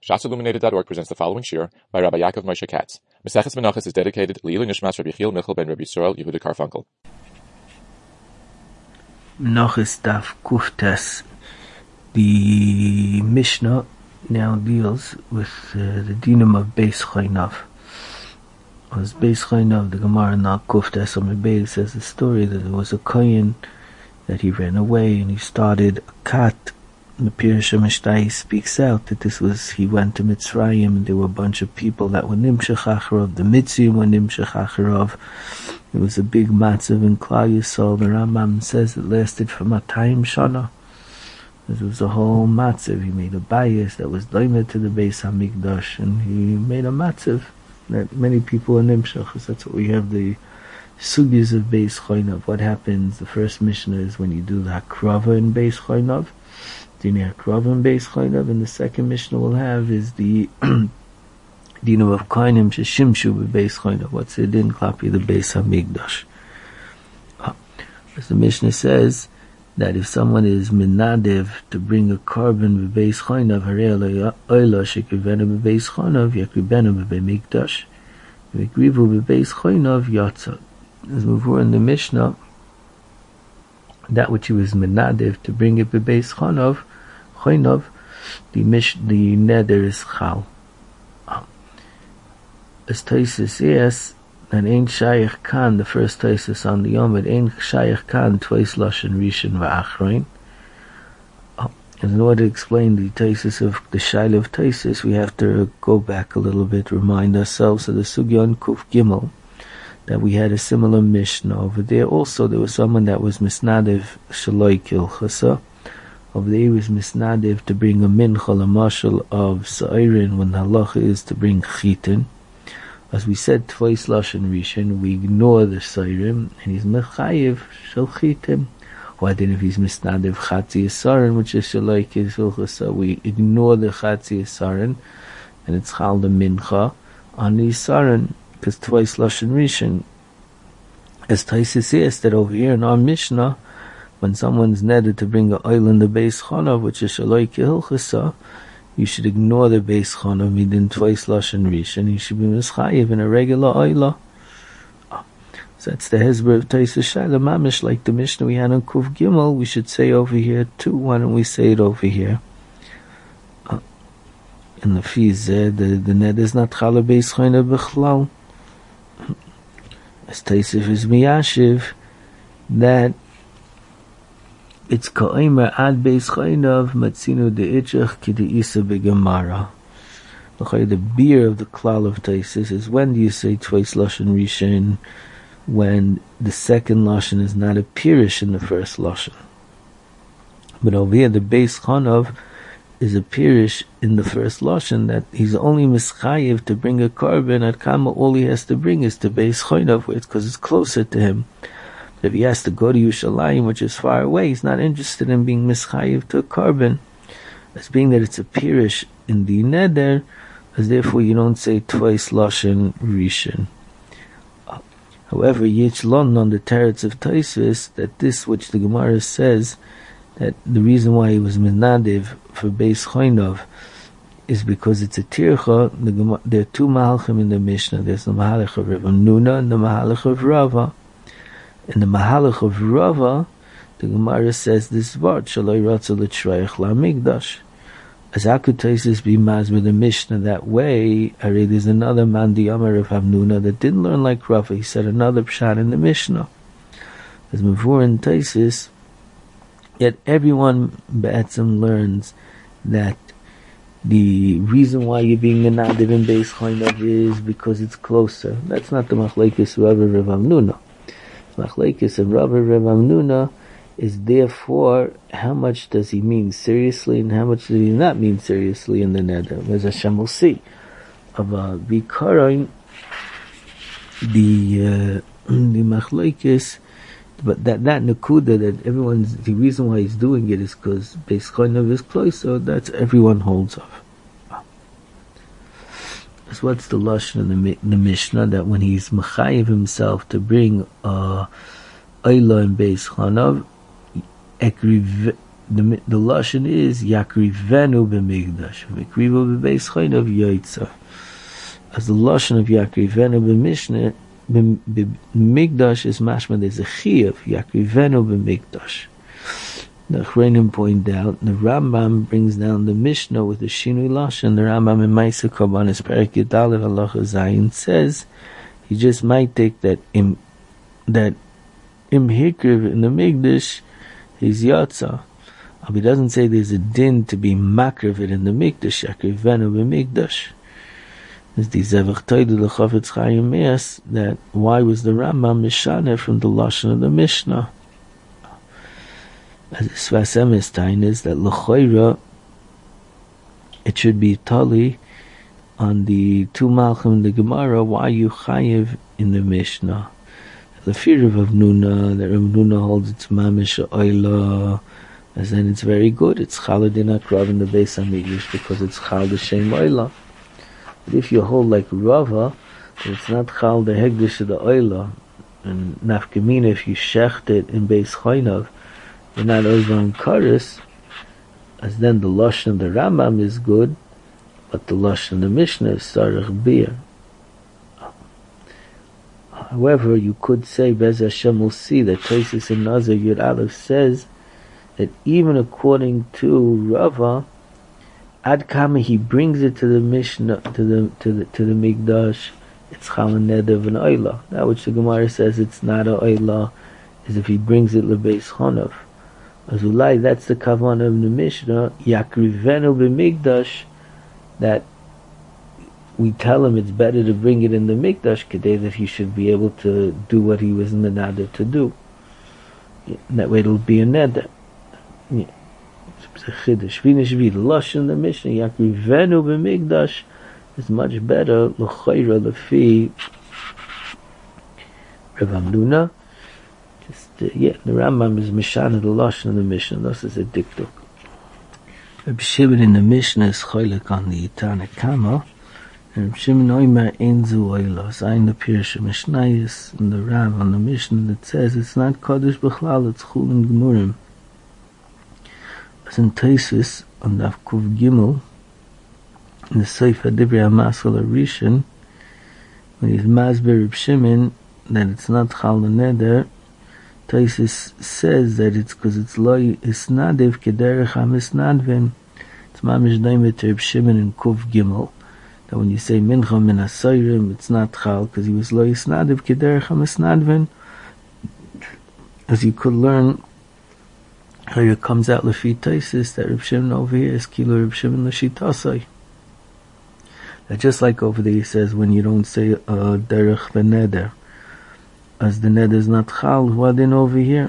ShatzIlluminated.org presents the following shir by Rabbi Yaakov Moshe Katz. Maseches Menachos is dedicated Le'ilu Nishmas Rabbi Yechiel Michal ben Rabbi Yisrael Yehuda Karfunkel. Menachos Daf Kuftes. The Mishnah now deals with the dinam of Beis Chainav. Was Beis Chainav, the Gemara not Kuftes on Beis says the story that there was a kohen that he ran away and he started a cat. The Pirush HaMishtai speaks out that this was, he went to Mitzrayim and there were a bunch of people that were Nimshach Acharov, the Mitzrim were Nimshach Acharov. It was a big matzav in Klal Yisrael. The Rambam says it lasted for 200 shana. It was a whole matzav. He made a bias that was doimed to the Beis HaMikdash, and he made a matzav that many people were Nimshach. So that's what we have, the sugyas of Beis Chainav. What happens, the first Mishnah is when you do the Hakrava in Beis Chainav. Dina Hakrava Beis Chainav, and the second Mishnah we'll have is the Dina of Kohanim Sheshimshu Beis Chainav. What's it in Klapi the Beis HaMikdash? As the Mishnah says that if someone is menadev to bring a carbon Beis Chainav, Harei Oila Shekivenu Beis Chainav Yakribenu Beis Mikrivu Beis Chainav Yatsa. As before in the Mishnah, that which he was menadev to bring it Beis Chainav, the neder is chal. As Taisus says, and ain't shayach kan, the first Taisus on the Yom, it ain't shayach kan twice lashon rishon va'achroin. And in order to explain the Taisus of the Shaila of Taisus, we have to go back a little bit, remind ourselves of the Sugyon Kuf Gimel, that we had a similar Mishnah over there. Also, there was someone that was misnadev shaloi kilchasa. Over there, he was misnadev to bring a mincha, a mashal of sa'irin, when the halacha is to bring chitin. As we said, twice lashon rishon, we ignore the sa'irim, and he's mechayev shal chitin. Why then, if he's misnadev chatzi asarin, which is shaloi kilchasa, we ignore the chatzi asarin, and it's chal the mincha on the asarin, because twice lashon rishon. As Taisus says that over here in our Mishnah, when someone's netted to bring an oil in the Beis Chainav, which is shaloi kehilchasa, you should ignore the Beis Chainav midin twice lashon rishon. You should be mischayev in a regular oila. So that's the hezber of Taisus Shaila Mamish, like the Mishnah we had on Kuf Gimel. We should say over here too. Why don't we say it over here? In the Fiz, the net is not chala Beis Chainav b'chlal. As Taisif is miyashiv, that it's ka'omer ad Beis Chainav matzinu de'ichach k'de'isa b'gemara. The beer of the klal of Taisif is, when do you say twice lashon rishon, when the second lashon is not a pirish in the first lashon. But over here, the Beis Chainav is a pirish in the first lashon, that he's only mischayev to bring a carbon at kama, all he has to bring is to Beis Chainav, because it's closer to him. But if he has to go to Yushalayim, which is far away, he's not interested in being mischayev to a carbon, as being that it's a pirish in the neder, as therefore you don't say twice lashon rishon. However, Yichlon on the teretz of Taisus, that this which the Gemara says, that the reason why he was menadev for Beis Chainav is because it's a tircha. There are two mahalchim in the Mishnah. There's the mahalach of Rav Nuna and the mahalach of Rava. In the mahalach of Rava, the Gemara says this word, Shaloi Ratza L'Tshreich LaMikdash. As Akutaisis be mazber the Mishnah that way, there's another man, the Amar of Rav Nuna, that didn't learn like Rava. He said another pshat in the Mishnah. As Mavur and Taisis, yet everyone Ba'atzim learns that the reason why you're being menadev in Beis Chainav is because it's closer. That's not the machlekes Rava Rav Amnuna. Machlekes of Rava Rav Amnuna is therefore how much does he mean seriously and how much does he not mean seriously in the neder. As Hashem will see of Vikaron, the machlekes. But that nakuda, that everyone's, the reason why he's doing it is because Beis Chainav is close, so that's everyone holds of. So what's the lashon in the Mishnah, that when he's mechayev himself to bring oila in Beis Chainav, the lashon is yakrivenu b'migdash, v'krivu b'beis choynav yoytza. As the lashon of yakrivenu b'mishnah, b'migdash is mashma. There's a chiyuv yakrivenu b'migdash. The Achronim point out, the Rambam brings down the Mishnah with the Shinui Lashon. The Rambam in Maisa Korbanos Perek Yudalev Halacha Zayin says he just might take that im hikriv in the Mikdash is Yatza. But he doesn't say there's a din to be makriv it in the Mikdash, yakrivenu b'mikdash. There's the Zevach Toidu the Chofetz Chaim Meas that why was the Rambam Mishaneh from the Lashon of the Mishnah? As Sfas Emes Tain is that l'choira it should be tali on the two malchim in the Gemara. Why you chayiv in the Mishnah? The fear of Nuna, that Rav Nuna holds it's mamish oila, as then it's very good. It's chaladin akrav in the Beis Hamikdash because it's chal the shem oila. But if you hold like Rava, it's not chal the hegdish of the oila, and nafkamina if you shecht it in Beis Choynav, you're not over on Karis, as then the Lashon of the Rambam is good, but the Lashon of the Mishnah is Sarach Bia. However, you could say, Bez Hashem will see that Tosis and Nazir Yud Aleph says that even according to Rava, Ad Kama he brings it to the Mishnah, to the Mikdash, it's Chal Neder and Oila. That which the Gemara says it's not a Oila is if he brings it LeBeis Chonav. Azulai, that's the kavanah of the Mishnah, yakrivenu b'mikdash, that we tell him it's better to bring it in the mikdash today, that he should be able to do what he was in the neder to do. That way it'll be a neder. It's a chiddush. The lashon in the Mishnah, yakrivenu b'mikdash, is much better, l'chayra lefi Rav Hamnuna. The Rambam is Mishana the Lashon of the Mishnah. This is a diktuk. Reb Shimon in the Mishnah is choilek on the Tana Kama, and Reb Shimon Oimer ein zu oila. Zayin the Pirush Mishnayis in the Ram on the Mishnah that says it's not Kodesh B'chlal, it's Chul and Gemurim. As in Taisus on Daf Kuv Gimel in the Sefer Divrei HaMasal Rishon, when he's Masber Reb Shimon that it's not Chal Neder, Taisus says that it's because it's loy isnadev kederech hamisnadven. It's mamish daimet Reb Shimon in Kuv Gimel. That when you say mincha min asayrim, it's not chal because he was loy isnadev kederech hamisnadven. As you could learn how it comes out lefi Taisus that Reb Shimon over here is kilo Reb Shimon l'shitasai. That just like over there he says when you don't say derech v'neder, as the neder is not chal, what in over here?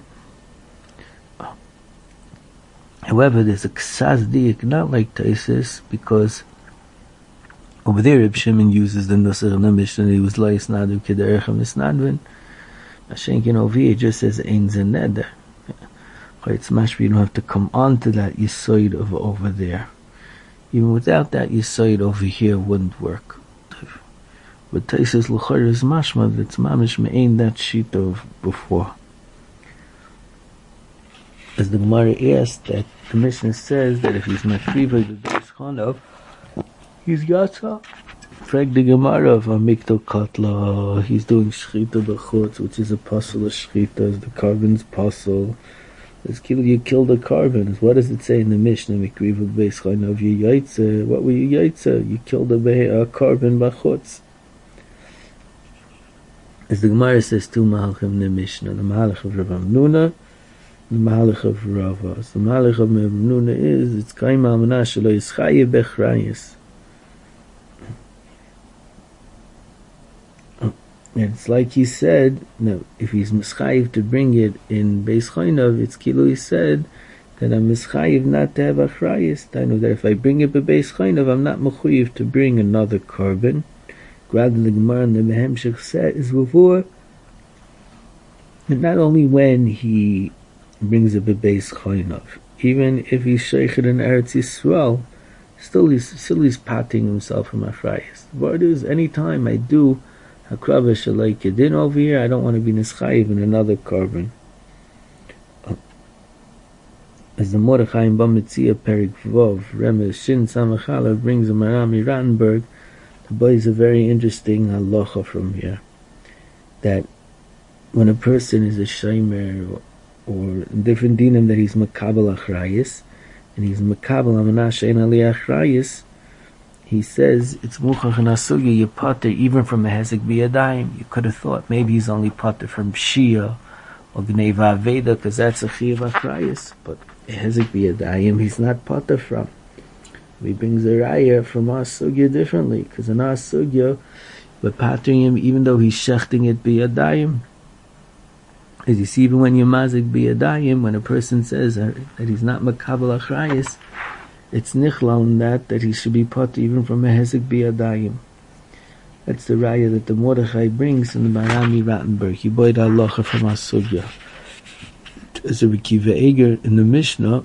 However, there's a ksaz diik, not like Taisus, because over there Reb Shimon uses the nusach in the Mishnah, he was lois nadu kederech misnadvin. Mashenkin over here just says ein ze neder. It's mashma, you don't have to come on to that yisoid of over there. Even without that yisoid over here wouldn't work. But Taisus l'chor is mashma that's mamish me'ain that sheet of before. As the Gemara asked, that the Mishnah says that if he's makriva the Beis Chonav, he's yatsa. Frag the Gemara of Amikto Katla, he's doing shchita b'chutz, which is a puzzle of shchita, as the carbon's puzzle. You killed the carbon. What does it say in the Mishnah? Mikriva Beis Chonav, you yaitza. What were you yaitza? You killed a carbon b'chutz. As the Gemara says, two mahalchim in the Mishnah, the mahalch of Rav Hamnuna, the mahalch of Rava. So the mahalch of Rav Hamnuna is, it's kaim al-manah shelo yischaye bechrayis. And it's like he said, no, if he's mischayiv to bring it in Beis Chonav, it's kilo he said that I'm mischayiv not to have achrayis. I know that if I bring it to Beis Chonav, I'm not mechuyev to bring another carbon. Rather, the Gemara and the Behemshech says before, and not only when he brings a Beis Chonav, even if he's sheikhed in Eretz Yisrael, still he's patting himself from achrayis. The word is, any time I do hakrava shalai kedin over here, I don't want to be nischayiv in another carbon. as the Mordechai in Bamitzia Perik Vov, Remes Shin Samachala brings a Marami Rattenberg, the boy is a very interesting halacha from here, that when a person is a shomer or different dinim that he's makabel achrayis, and he's makabel amanah she'en aliyah achrayis, he says it's muchach and asugya you potter even from a hezek biyadayim. You could have thought maybe he's only potter from shia or gneva aveda because that's a chiyav achrayis, but a hezek biyadayim he's not potter from. He brings a raya from our sugya differently, because in our sugya we're pottering him even though he's shechting it biyadayim. As you see, even when you're mazik biyadayim, when a person says that he's not makabel achrayis, it's nichlal in that he should be potter even from a hezek biyadayim. That's the raya that the Mordechai brings in the Marami Rattenberg. He boyed halacha from our sugya. As a Rekiva Eger in the Mishnah,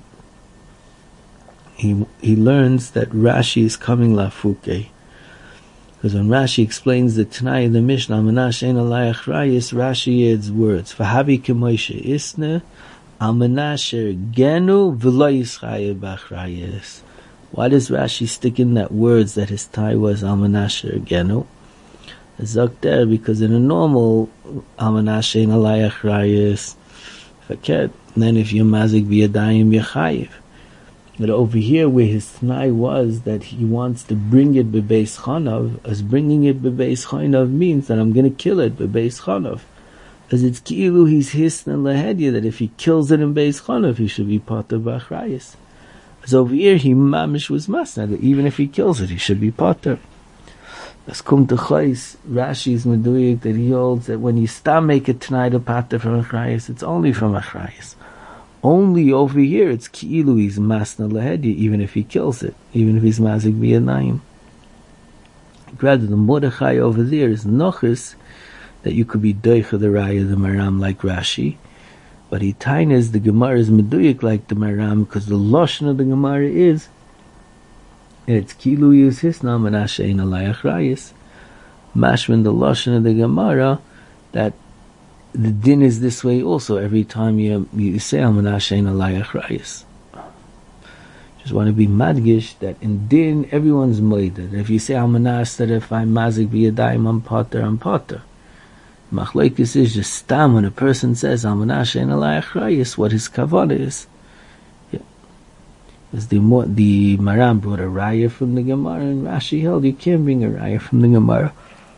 he learns that Rashi is coming lafuke. Because when Rashi explains the Tanai of the Mishnah, Amanah she'en aliyah achrayis, Rashi adds words. V'havi k'moshe isne, Amanah she'ergenu v'lo yischayev b'achrayis. Why does Rashi stick in that words that his tie was Amanah she'ergenu? Zok there, because in a normal Amanah she'en aliyah achrayis, faket, then if you're mazik b'yadayim yechayev. But over here, where his t'nai was that he wants to bring it bebeis chanav, as bringing it bebeis chanav means that I'm going to kill it bebeis chanav. As it's ki'ilu he's hisna lehedya that if he kills it in beis chanav, he should be potter b'achrayis. As over here, he mamish was masna that even if he kills it, he should be potter. As kum to chayis, Rashi's meduyik that he holds that when you start make a t'nai to potter from achrayis, it's only from achrayis. Only over here it's ki'ilu he's masna lehedya even if he kills it, even if he's mazik b'yadayim. Rather the Mordechai over there is nochis that you could be doicha the raya the Maram like Rashi, but he tainas the Gemara is meduyik like the Maram because the lashon of the Gemara is it's ki'ilu is his nam and she'en aliyah achrayis. Mashman the lashon of the Gemara that the din is this way also every time you say Amanah she'en aliyah achrayis. Just want to be madgish that in din everyone's moided. If you say Amanah that if I'm mazik b'yadayim I'm potter. Machlokes is just stam when a person says Amanah she'en aliyah achrayis what his kavanah is. Yeah. As the Maram brought a raya from the Gemara and Rashi held you can't bring a raya from the Gemara.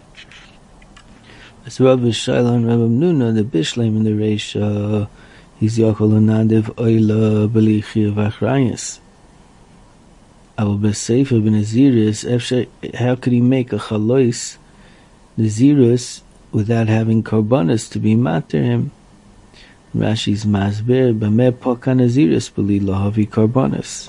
As Rabbi Shaila and Rabbi Nuna, the Bishleim in the Reisha, he's Yachol Nadiv Oila B'li Chiyav Achrayis. Abu B'Seifa B'Naziris, how could he make a chalois Naziris without having korbanos to be matter him? Rashi's Masber B'meh Poka Naziris B'li Lahavi korbanos.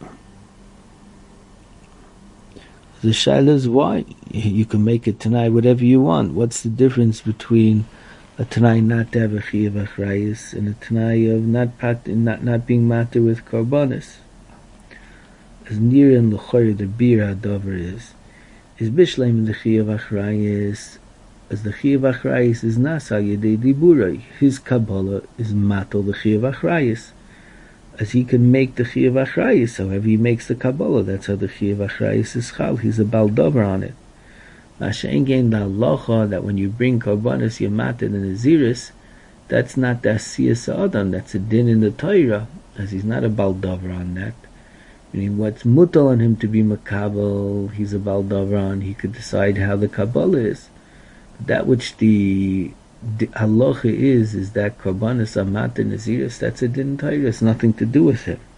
The shaila is why you can make it Tanai whatever you want. What's the difference between a Tanai not to have a chiyav achrayis and a Tanai of not being matter with korbanos? As near in l'choyer the bir hadover is bishleim in the chiyav achrayis, as the chiyav achrayis is nasa yedei diburai. His kabbalah is matal the chiyav achrayis. As he can make the chiyav achrayis, however he makes the Kabbalah, that's how the chiyav achrayis is chal. He's a baldover on it. Mashen gain the halacha that when you bring korbanos yamated and naziris, that's not the asiyas adam, that's a din in the Torah, as he's not a baldover on that. Meaning what's mutal on him to be makabel, he's a baldover on. He could decide how the Kabbalah is. That which the halacha is that korbanos amat and naziris, that's a din Torah, it's nothing to do with him.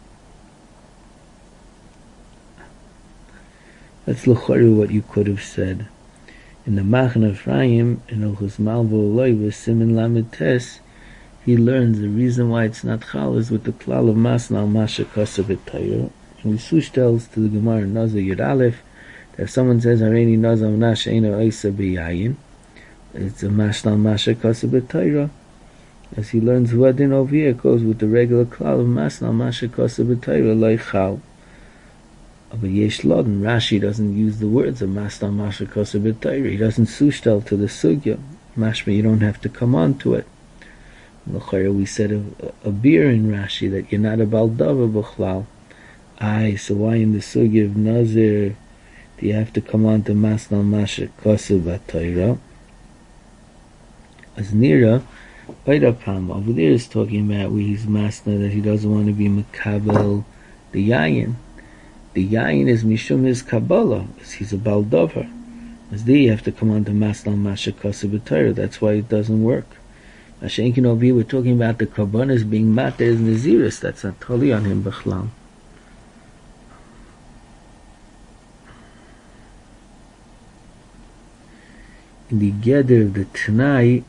That's l'chari what you could have said. In the Machna Ephraim, in Ilchus Malvo Eloi, Siman Lamed Tes, he learns the reason why it's not chal is with the klal of masna al masha kasa b'Torah. And Sush tells to the Gemara Nazar Yud Aleph that if someone says Hareini Nazar Amna she'eino oisa b'yayin, it's a masna masha kasa b'Torah. As he learns Vadin over here, it goes with the regular klal of masna masha kasa b'Torah loy chal. But yesh lodin, Rashi doesn't use the words of masna masha kasa b'Torah. He doesn't sushtel to the sugya. Mashma, you don't have to come on to it. We said a beer in Rashi that you're not a Baldava B'chlal. So why in the Sugi of Nazir do you have to come on to Masnal Masha Kosu B'Torah? As Nira, Oidapam, over there is talking about where he's Masna that he doesn't want to be Makabel the Yayin. The Yayin is Mishum his Kabbalah, he's a Baldover. As there you have to come on to Masnal Masha Kosu B'Torah, that's why it doesn't work. Mashenkin over here we're talking about the Karbanas being Mater as Naziris, that's not totally on him B'chlam. In the Geder of the Tanai,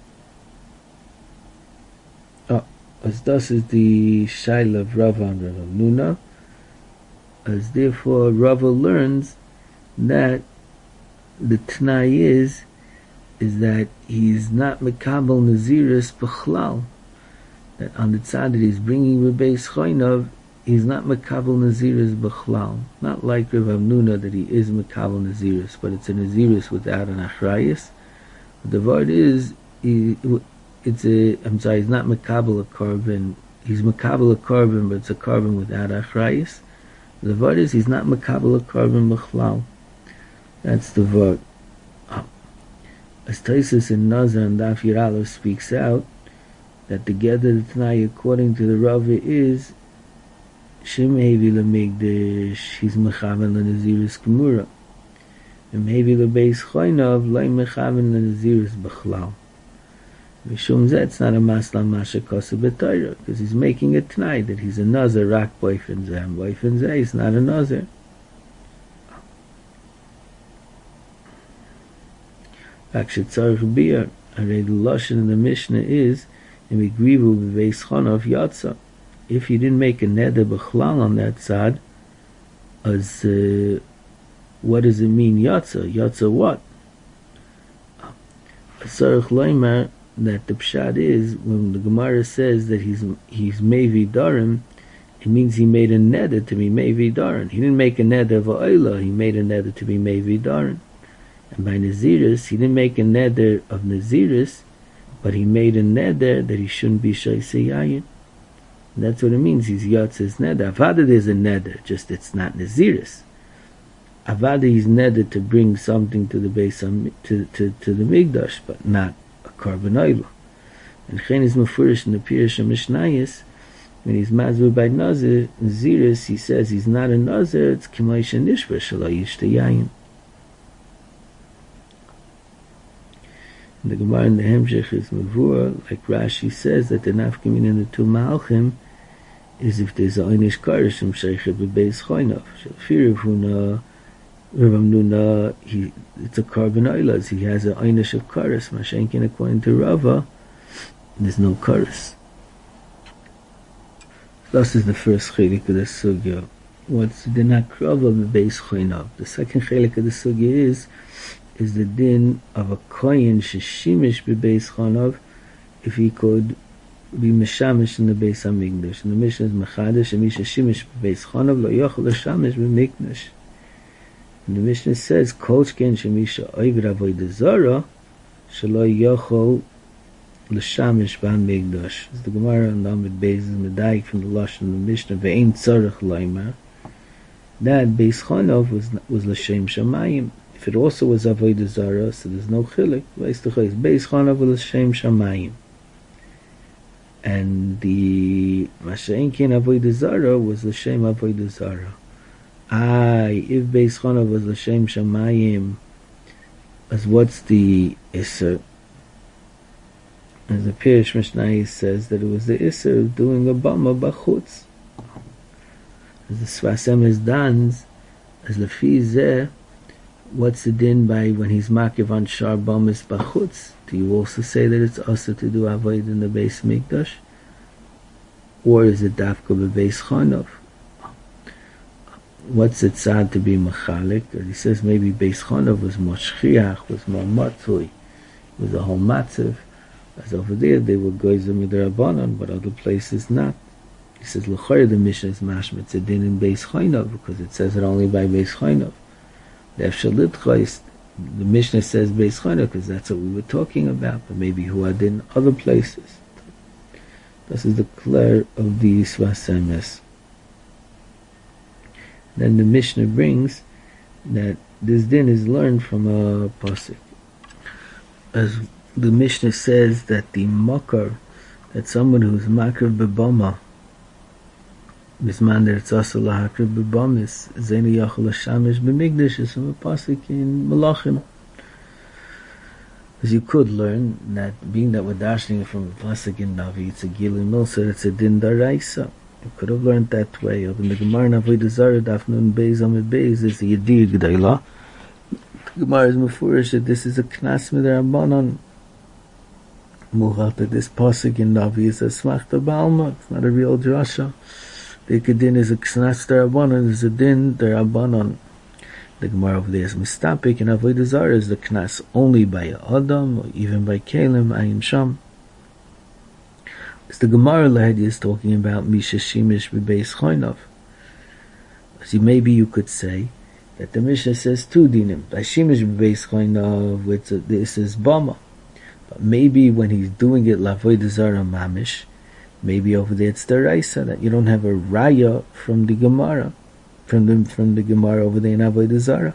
as thus is the Shaila of Rava and Rav Nuna, as therefore Rava learns that the Tanai is that he's not Mekabel Naziris B'chlal, that on the tzad that he's bringing Bebeis Choynov, he's not Mekabel Naziris B'chlal, not like Rav Nuna that he is Mekabel Naziris, but it's a Naziris without an Achrayus. The word is, he's not Mekabel a carbon, he's Mekabel a carbon, but it's a carbon without Achrayus. The word is, he's not Mekabel a carbon B'chlal. That's the word. As Taisus in Nazar and Daf Yiralo speaks out, that the Geder the Tanai according to the Rava is Shem Hevi Lemigdash, he's Mechaven Lenaziris Gemura. And Hevi Lebeis Choynov, Loi Mechaven Lenaziris B'chlal. Mishum Zeh, it's not a Masla Masha Kosu B'Torah, because he's making a Tanai that he's a Nazar, Rak Boyfen Zeh, and Boyfen Zeh is not a Nazar. Actually, Tzarech Biyar, already the Lashon in the Mishnah is, and we grivu b'veis Chonov Yatsa. If you didn't make a neder b'chlal on that side, as what does it mean Yatsa? Yatsa what? Tzarech Loimer, that the pshat is, when the Gemara says that he's Mevi Darim, it means he made a neder to be Mevi Darim. He didn't make a neder v'oila, he made a neder to be Mevi Darim. And by Naziris, he didn't make a neder of Naziris, but he made a neder that he shouldn't be Shaisei Yayin. That's what it means, he's Yatz's neder. Avada there's a neder, just it's not Naziris. Avada he's neder to bring something to the base to the Migdash, but not a carbon oil. And Chen is Mefurish in the Pirush of Mishnayis, when he's Mazur by Naziris, he says he's not a Nazir, it's K'may Shenishva Shalai Yishta Yayin. The Gemara in the Hemshech is Mavur, like Rashi says, that the nafkamin in the two Malchim is if there's a Einish Karish from Sheikhet B'Beis Choynov. Shafir Huna, Rav Nuna, it's a carbon oilaz, he has an Einish of Karis. Mashenkin, according to Rava, there's no Karis. This is the first chelik of the sugya. What's the nakrava B'Beis Choynov? The second chelik of the sugya is the din of a kohen sheshimish b'beis Choynov, if he could be meshamish in the Beis Hamikdash. And the Mishnah is mechadash and sheshimish b'beis Choynov lo yochel l'shamish b'mikdash. And the Mishnah says kol shken shemisha oived avodah zara shelo yochel l'shamish b'hamikdash. As the Gemara on Lamed Beis is medayik from the Lashon of the Mishnah ve'ein tzarech loimer, that Beis Choynov was l'shem shamayim. If it also was Avodah Zarah, so there's no chilik. Beis Choynov l'shem shamayim. And the Masha'inkin Avodah Zarah was l'shem Avodah Zarah. If Beis Choynov was l'shem shamayim, as what's the Isser? As the Pirush Mishnah says that it was the Isser of doing a Bama b'chutz. As the Sfasem is done, as the Fizeh, what's the din by when he's makiv on shar bamis b'chutz? Do you also say that it's also to do avoid in the Beis Mikdash? Or is it dafka b'Beis Choynov? What's it sad to be machalik? He says maybe Beis Choynov was more shchiach, was more matzui, was a whole matzav. As over there they were goyzim midrabanan, but other places not. He says l'chayr the Mishnah is mashma, it's a din in Beis Choynov, because it says it only by Beis Choynov. The Mishnah says Beis Choynov because that's what we were talking about, but maybe who are in other places. This is the clear of the Sfas Emes. Then the Mishnah brings that this din is learned from a pasuk. As the Mishnah says that the makar, that someone who's makar bebama, bisman der tzasa lahakar bebamis, zeni yachol hashamish b'migdash, is from a pasuk in Malachim. As you could learn that, being that we're dashing from a pasuk in Navi, it's a Gilui Milsa, it's a din daraisa. You could have learned that way. Of in the Gemara in Avodah Zarah, Daf Nun Beis Amud Beis, is a Yediyah G'dayla. The Gemara is mefurish that this is a knas midrabanan. Muhat that this pasuk in Navi is a smachta b'alma. It's not a real drasha. The din is a knas derabanan, is a din derabanan. The Gemara over there is mistapik, and Avodah Zarah is the knas only by Adam, or even by Kalim, Ayin Sham. As the Gemara Lahadi is talking about Misha Shimish B'Beis Choynov. So maybe you could say that the Mishnah says two dinim. By Shimish B'Beis Choynov, this is Bama. But maybe when he's doing it L'Avodah Zarah Mamish, maybe over there it's the Raisa, that you don't have a Raya from the Gemara, from the Gemara over there in Avodah Zarah.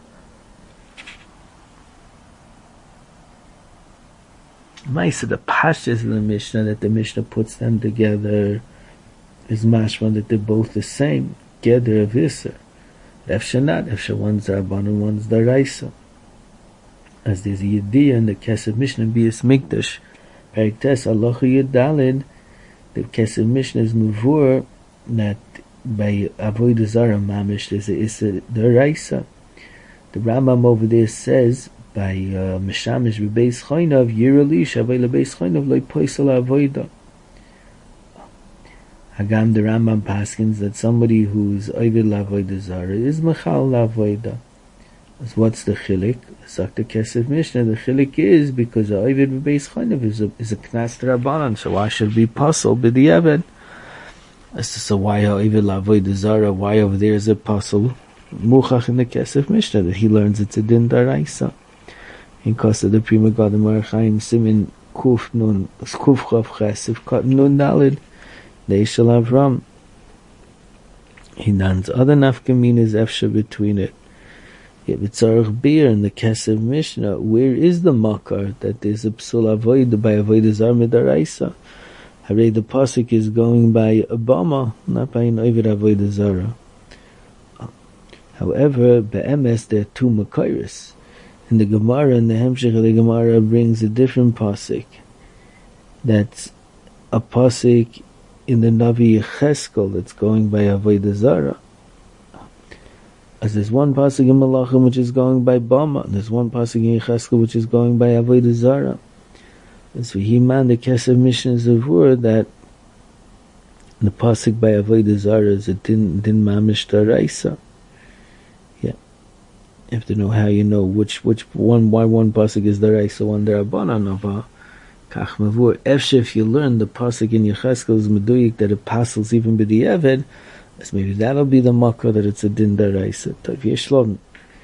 Maisa, the pashas in the Mishnah, that the Mishnah puts them together, is mashma that they're both the same. Geder of Isser. Efsha not. Efsha one's Rabban and one's Daraisa. As there's a Yediyah in the Kesef Mishnah, Bias Mikdash. Perik Tes, Alocha Yedalid, the Kesef Mishnah is Muvur, that by Avodah Zarah Mamish, there's a Isser Daraisa. The Rambam over there says, by Meshamish B'Beis Choynov, Yirali Shavei L'Beis Choynov Loi Poisel Avoida. Hagam the Rambam paskins that somebody who's Ovid L'Avoida Zarah is Mechal L'Avoida. So what's the chilik? Sakta Kesef Mishnah, the chilik is because Ovid B'Beis Choynov is a Knas D'Rabbanan, so why should it be Pasal B'Diavad? So why Ovid L'Avoida Zarah, why over there is a Pasal Muchach in the Kesef Mishnah, that he learns it's a Din Daraisa. In Kosta the Prima Gadam Archaim Simin Kuf Nun Kuf Chav Chesef Kat Nun Dalid They shall have Ram. Hinan's other nafkamin is efsha between it. Yet B'tzarech Bir in the Kesef Mishnah, where is the makar that there's a psul avoid by avoid zar midaraisa? Hare the pasuk is going by Obama, not by an ovid avoid zara. However, be'emes there are two makairis. In the Gemara, in the Hemshech of the Gemara brings a different pasuk. That's a pasuk in the Navi Yecheskel that's going by Avodah Zarah. As there's one pasuk in Malachim which is going by Bama, and there's one pasuk in Yecheskel which is going by Avodah Zarah. And so he man the Kesef Mishnah Zavur that the pasuk by Avodah Zarah is a din mamish daraisa. You have to know how you know which one, why one pasuk is daraisa, one derabanan of kach mavur. If you learn the pasuk in Yecheskel is meduyik that it passes even b'diavad, so maybe that'll be the makra that it's a din daraisa. Tav yeshlon.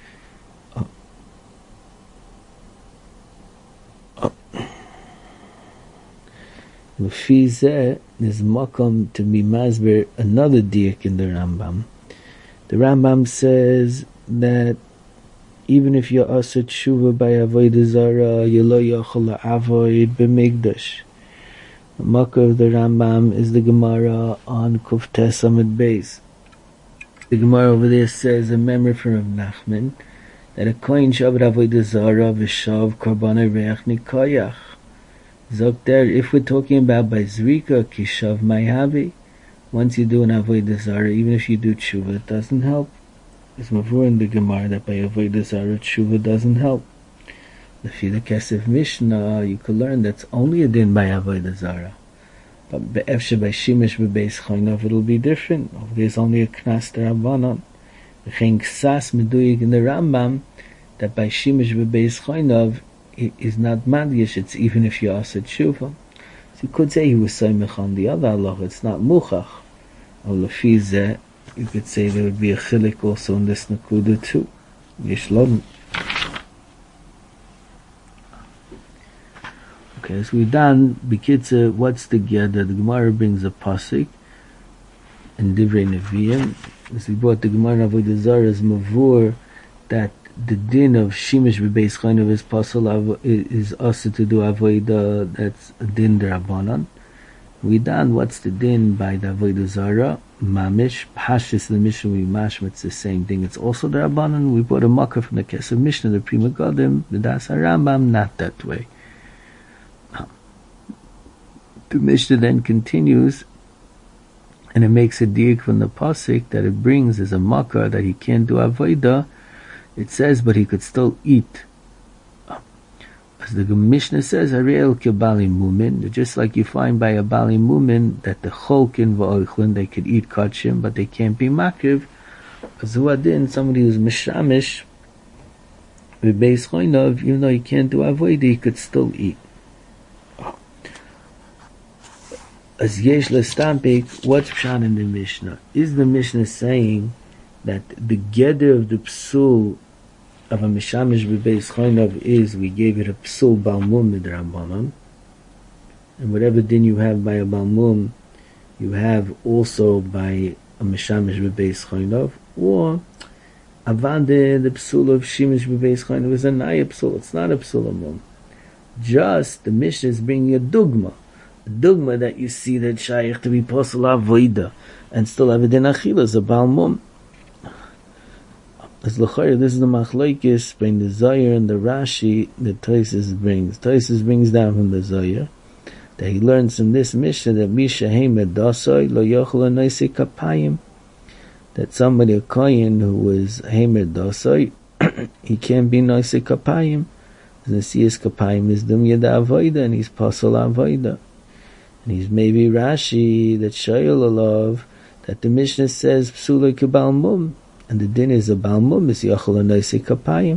L'fi zeh is makom to be masber another diak in the Rambam. The Rambam says that even if you're asa tshuva by avodah zara, you lo yachol avoid b'migdash. The makar of the Rambam is the Gemara on Kuf Tes Amud Beis. The Gemara over there says a memory from Rav Nachman that a kohen shaved avodah zara v'shav korban reach nikoyach. Zok there, if we're talking about by zrika kishav mayhabi, once you do an avodah zara, even if you do tshuva, it doesn't help. It's mavur in the Gemara that by avodah zara tshuva doesn't help. If you the Kesef Mishnah, you could learn that's only a din by avodah zara. But be'efshe by shimish b'beis choynov, it'll be different. There's only a knas d'Rabbanan. V'chein ksas meduyik in the Rambam that by shimish b'beis choynov is not madyish. It's even if you ask it tshuva. So you could say he was soymech on the other halach. It's not muchach. Or lefi zeh, you could say there would be a chilik also in this nakuda too. Yeshlon. Okay. Okay, so we done Bikitza. What's the Geda? The Gemara brings a pasuk in Divrei Nevi'im. As we brought the Gemara of Avodah Zarah as Mavur, that the din of Shemesh b'beis chaynav is possible is also to do Avodah. That's a din derabanan. We done what's the din by the Avodah Zarah mamish pashis the Mishnah we mashma. It's the same thing. It's also derabanan. We brought a makkah from the Kesef Mishnah, the Pri Megadim, the Das Rambam, not that way. The Mishnah then continues, and it makes a diak from the pasuk that it brings as a makkah that he can't do avodah. It says, but he could still eat. As the Mishnah says, Ariel kebali mumin, just like you find by a bali mumin that the cholkin v'oichlin they could eat kachim, but they can't be makriv. As huadin, somebody who's mishamish v'beis choynov, even though he can't do avodah, he could still eat. As yesh l'stampik, what's pshat in the Mishnah? Is the Mishnah saying that the geder of the psul of a mishamish b'beis choynov is we gave it a psul balmum midrabanan, and whatever din you have by a balmum, you have also by a mishamish b'beis choynov, or avade the psul of shimish b'beis choynov is a naya psul. It's not a psul amum. Just the Mishnah is bringing a dogma. Dogma that you see that shaykh to be posel avoida and still have a din achila is a balmum. As l'chayr, this is the machlokes between the Zohar and the Rashi that Tosfos brings. Tosfos brings down from the Zohar that he learns from this Mishnah that misha heimed dasoi lo yochel noisei kapayim, that somebody, a kohen who was heimed dasoi, he can't be noisei kapayim. The siyas kapayim is dum yada avoida, and he's posel avoida. And he's maybe Rashi that shayol alav that the Mishnah says psulei kebalmum, and the din is a balmum is yochel noisei kapayim.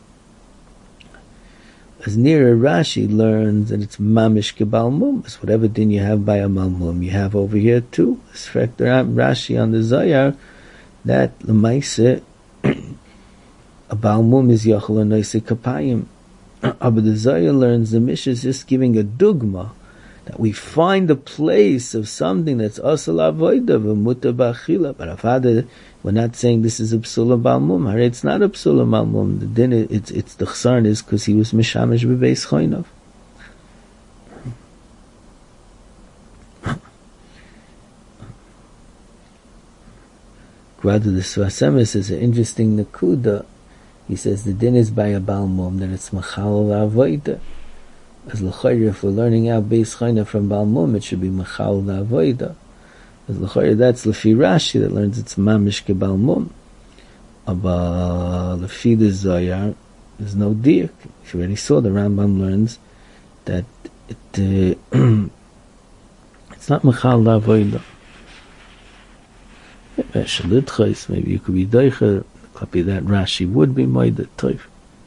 As nearer Rashi learns that it's mamish kebalmum, it's whatever din you have by a balmum you have over here too. It's Rashi on the Zohar that l'maise a balmum is yochel noisei kapayim. But the Zohar learns the Mishnah is just giving a dogma that we find a place of something that's asal avoida v'muta b'achila. But after, we're not saying this is a psula balmum. It's not a psula balmum. The din, it's the chsarn is because he was mishamish b'beis choynov. Rather, the Sfas Emes is an interesting nakuda. He says the din is by a balmum, that it's machal avoida. As l'chayr, if we're learning out beis choynov from balmum, it should be machal avoida. As l'chayr, that's l'fi Rashi that learns it's mamish ke balmum. But l'fi the Zohar, there's no diak. If you already saw, the Rambam learns that it's not machal avoida. Maybe you could be deicher. Copy that Rashi would be moed toif.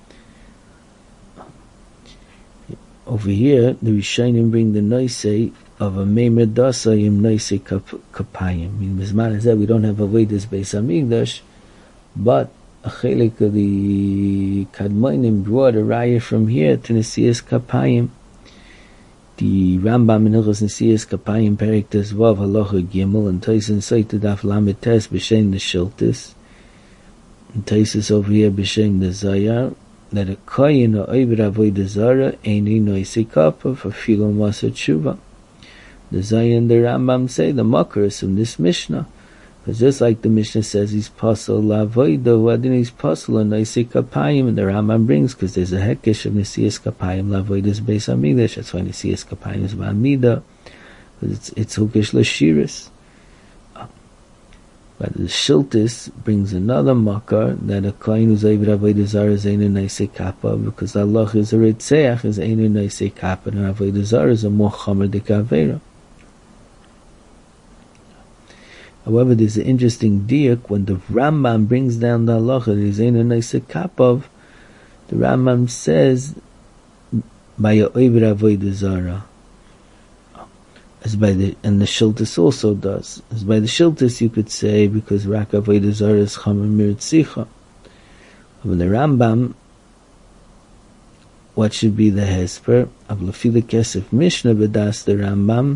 Over here, the Rishonim bring the noisei of a meimer dasayim noisei kapayim. I mean, Mizman is that we don't have avodas beis hamikdash, but a chelik of the Kadmonim brought a raya from here to Nesiyas Kapayim. The Rambam in Hilchos Nesiyas Kapayim Perek Tezvav Halacha Gimel and Tosis Seita Daf Lamed Tes b'Shem the Shiltis. And Tosis over here b'Shem the Zohar that a kohen or oived avodah zara eini noisei kappa for filo masa tshuva. The Zohar and the Rambam say the makar is from this Mishnah. Because just like the Mishnah says he's pasal la'avodah, wadin he's pasal on noisei kapayim, and the Rambam brings because there's a hekesh of nesiyas kapayim la'avodah is beis hamikdash. That's why nesiyas kapayim is ba'amida, because it's hukesh l'shiris. But the Shiltis brings another makar that a kohen who's oived avodah zara is einu noisei kappa, because Allah is a ritzeach is einu noisei kappa, and avodah zara is a more chamer dekavera. However, there's an interesting diak when the Rambam brings down the halacha that he's einu noisei kappa. The Rambam says by a oived avodah zara. As by the, and the Shiltis also does. As by the Shiltis you could say, because Rak Avodah Zarah is Chamer Miritzicha. But the Rambam what should be the hesper? Avlafila kesef Mishnah b'das the Rambam.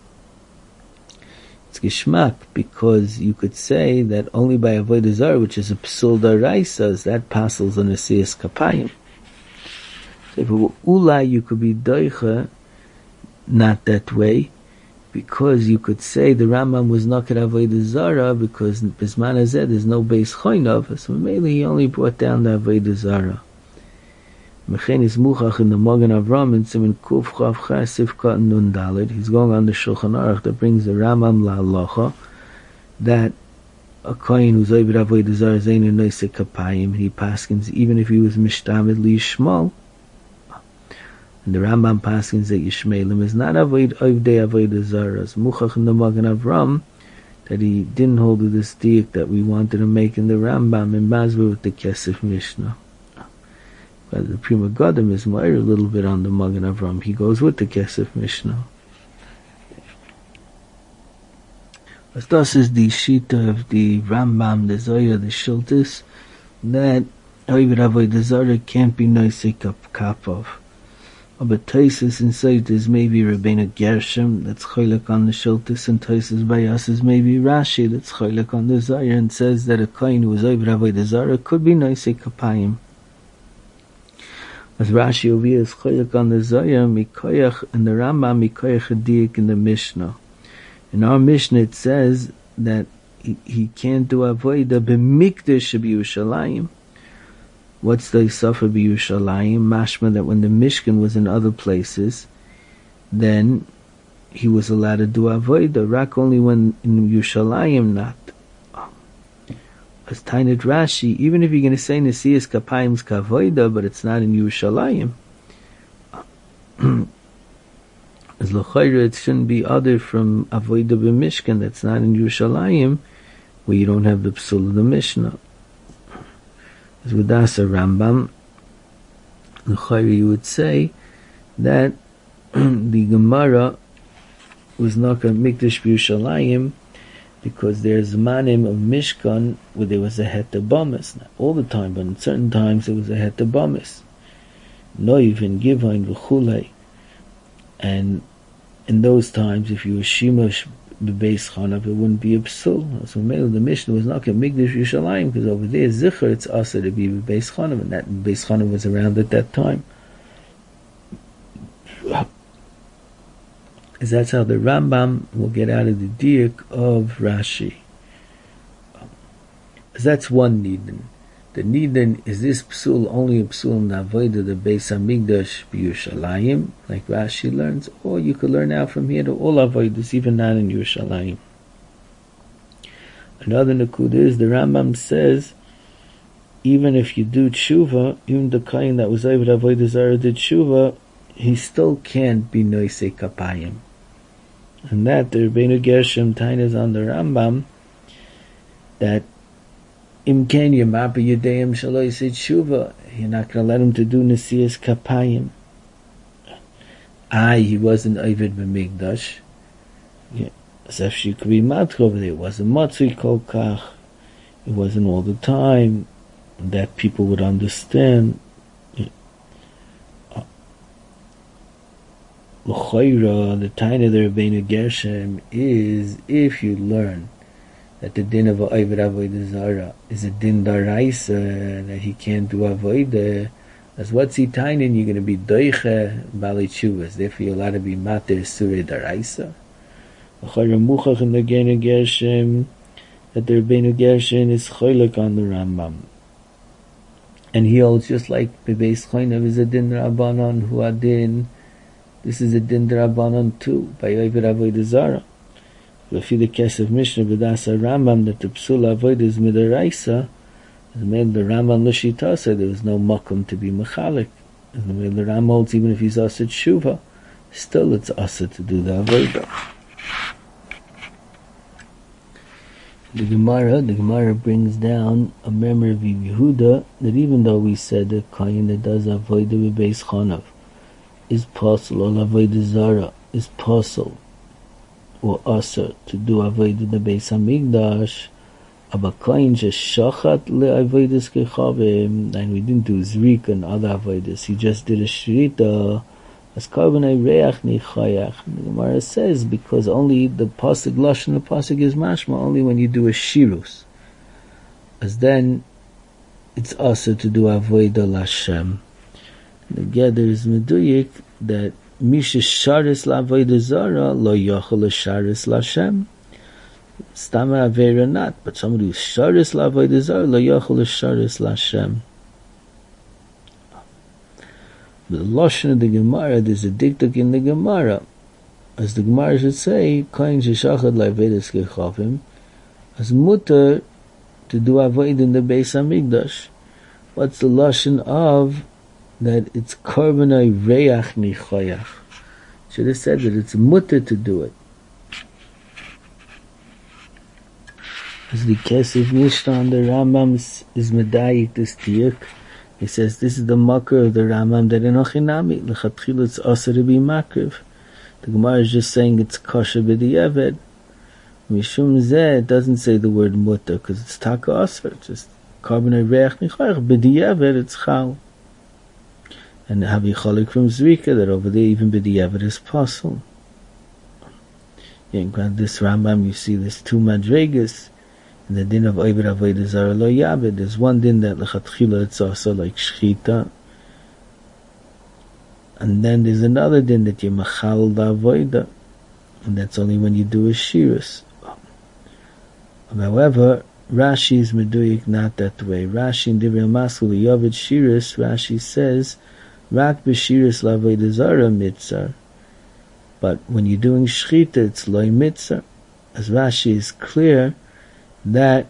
It's gishmak, because you could say that only by avodah zarah, which is a psul daraisa, that passes on a siyas kapayim. So ulai you could be doicha, not that way, because you could say the Rambam was not at avodah zarah because bisman hazeh there's no beis choinov, so maybe he only brought down the avodah zarah. Mechen is muchach in the Magen Avram in Siman Kuf Chav Chasif Kat Nun Daled. He's going on the Shulchan Aruch that brings the Rambam LaHalacha that a kohen who's over avodah zarah zayin noisei kapayim, he paskins even if he was mishtamid liyishmal. And the Rambam paskins that Yishmaelim is not avodah zarah. Muchach in the Magen Avram that he didn't hold to this diuk that we wanted to make in the Rambam in Masber with the Kesef Mishnah. But the Prima Godim is more a little bit on the Magen Avram. He goes with the Kesef Mishnah. As this is the Shita of the Rambam, the Zoya, the Shiltis, that avodah zarah can't be noisei kapov. But Taisus inside is maybe Rabbeinu Gershom, that's choylek on the Shiltis, and Taisus Bayas is maybe Rashi, that's choylek on the Zoya, and says that a kohen who was over avodah zarah could be noisei kapayim. As Rashi over here is choylek on the Zoya, mikoyach, and the Rambam mikoyach a diuk in the Mishnah. In our Mishnah it says that he can't do avodah b'mikdash b'Yushalayim. What's the Yisafah b'Yushalayim? Mashma that when the Mishkan was in other places, then he was allowed to do avodah. Rak only when in Yushalayim not. As Tainat Rashi, even if you're going to say Nesiyas Kapayim's Kavoida, but it's not in Yerushalayim, as L'chayra it shouldn't be other from Avoida b'Mishkan that's not in Yerushalayim, where you don't have the Psul of the Mishnah. As with Asa Rambam, L'chayra you would say that the Gemara was not a Mikdash b'Yerushalayim, because there's manim of Mishkan where there was a hetabamis. Not all the time, but in certain times there was a hetabamis. Noiv and Givain v'chulei. And in those times, if you were shimush b'beis chanav, it wouldn't be a psul. So maybe the Mishnah was not a Mikdash Yerushalayim, because over there, Zichar, it's also to be b'beis chanav, and that beis chanav was around at that time. Because that's how the Rambam will get out of the diuk of Rashi. That's one nidin. The nidin is this psul only a psul in avodah the Beis Hamikdash b'Yerushalayim, like Rashi learns, or you could learn out from here to all avodas, even not in Yerushalayim. Another nakud is the Rambam says, even if you do tshuva, even the kohen that was over avodah zarah did tshuva, he still can't be noisei kapayim. And that the Rabbeinu Gershom tainas on the Rambam that im ken yamapa yedeim shaloi yisei tshuva, you're not going to let him to do nesiyas kapayim. He wasn't oived b'mikdash. As if she could be match over there. It wasn't matzui kol kach. It wasn't all the time that people would understand. L'choira, the taina of the Rabbeinu Gershom is if you learn that the din of Oived Avodah Zarah is a din daraisa, that he can't do avodah, as what's he taina, you're going to be doiche bali tshuvas, therefore you're allowed to be mater surei daraisa. L'choira muchach in the Rabbeinu Gershom that the Rabbeinu Gershom is choylek on the Rambam, and he holds just like bebeis choynav is a din rabbanon hu adin. This is a din d'Rabbanan too, by Oived Avodah Zarah. Lefi the Kesef Mishnah b'das Rambam that the psul avodah is midaraisa, as made the Rambam l'shita said there was no makom to be mechalik. As the Rambam holds even if he's asid shuva, still it's asid to do the avodah. The Gemara brings down a memory of Yehuda that even though we said that kohen that does avodah b'beis chanav is possible, or avodah zarah is possible, or asa to do avodah the Beis Hamikdash, Aber koin shachat le'avodas kechavim, and we didn't do zrika and other avodas. He just did a shrita. As karbanei reach nichayach. The Gemara says because only the pasuk lashon the pasuk is mashma only when you do a shirus. As then it's also to do avodah lashem. Together is meduyik that misha sharis la'avodah zara lo yachol sharis lashem. Stama avera not, but somebody who's sharis la'avodah zara lo yachol sharis lashem. The lashon of the Gemara, there's a diktuk in the Gemara, as the Gemara should say, kohen sheshachad la'avodas kechavim, as mutter to do avodah in the Beis Hamikdash. What's the lashon of that? It's karbanai reach nichayach. Should have said that it's mutter to do it. As the Kesef Mishnah on the Rambam is medayik this tiyuk. He says this is the makar of the Rambam that in Ochinami lechatchila it's aser to be makriv. The Gemara is just saying it's kosher b'diavad. Mishum zeh it doesn't say the word mutter because it's taka aser. It's just karbanei reach nichayach b'diavad it's chal. And have you chalik from zrika that over there even b'diavad is possible. In this Rambam you see there's two madregas. In the din of Oived Avodah Zarah Lo Yabed, there's one din that lechatchila it's also like shchita, and then there's another din that you machal da'avodah, and that's only when you do a shirus. However, Rashi is meduyik not that way. Rashi in Divrei Maskul Yovid Shirus, Rashi says rak b'shirus la'avodah zarah mitzar, but when you're doing shchita it's loy mitzar. As Rashi is clear that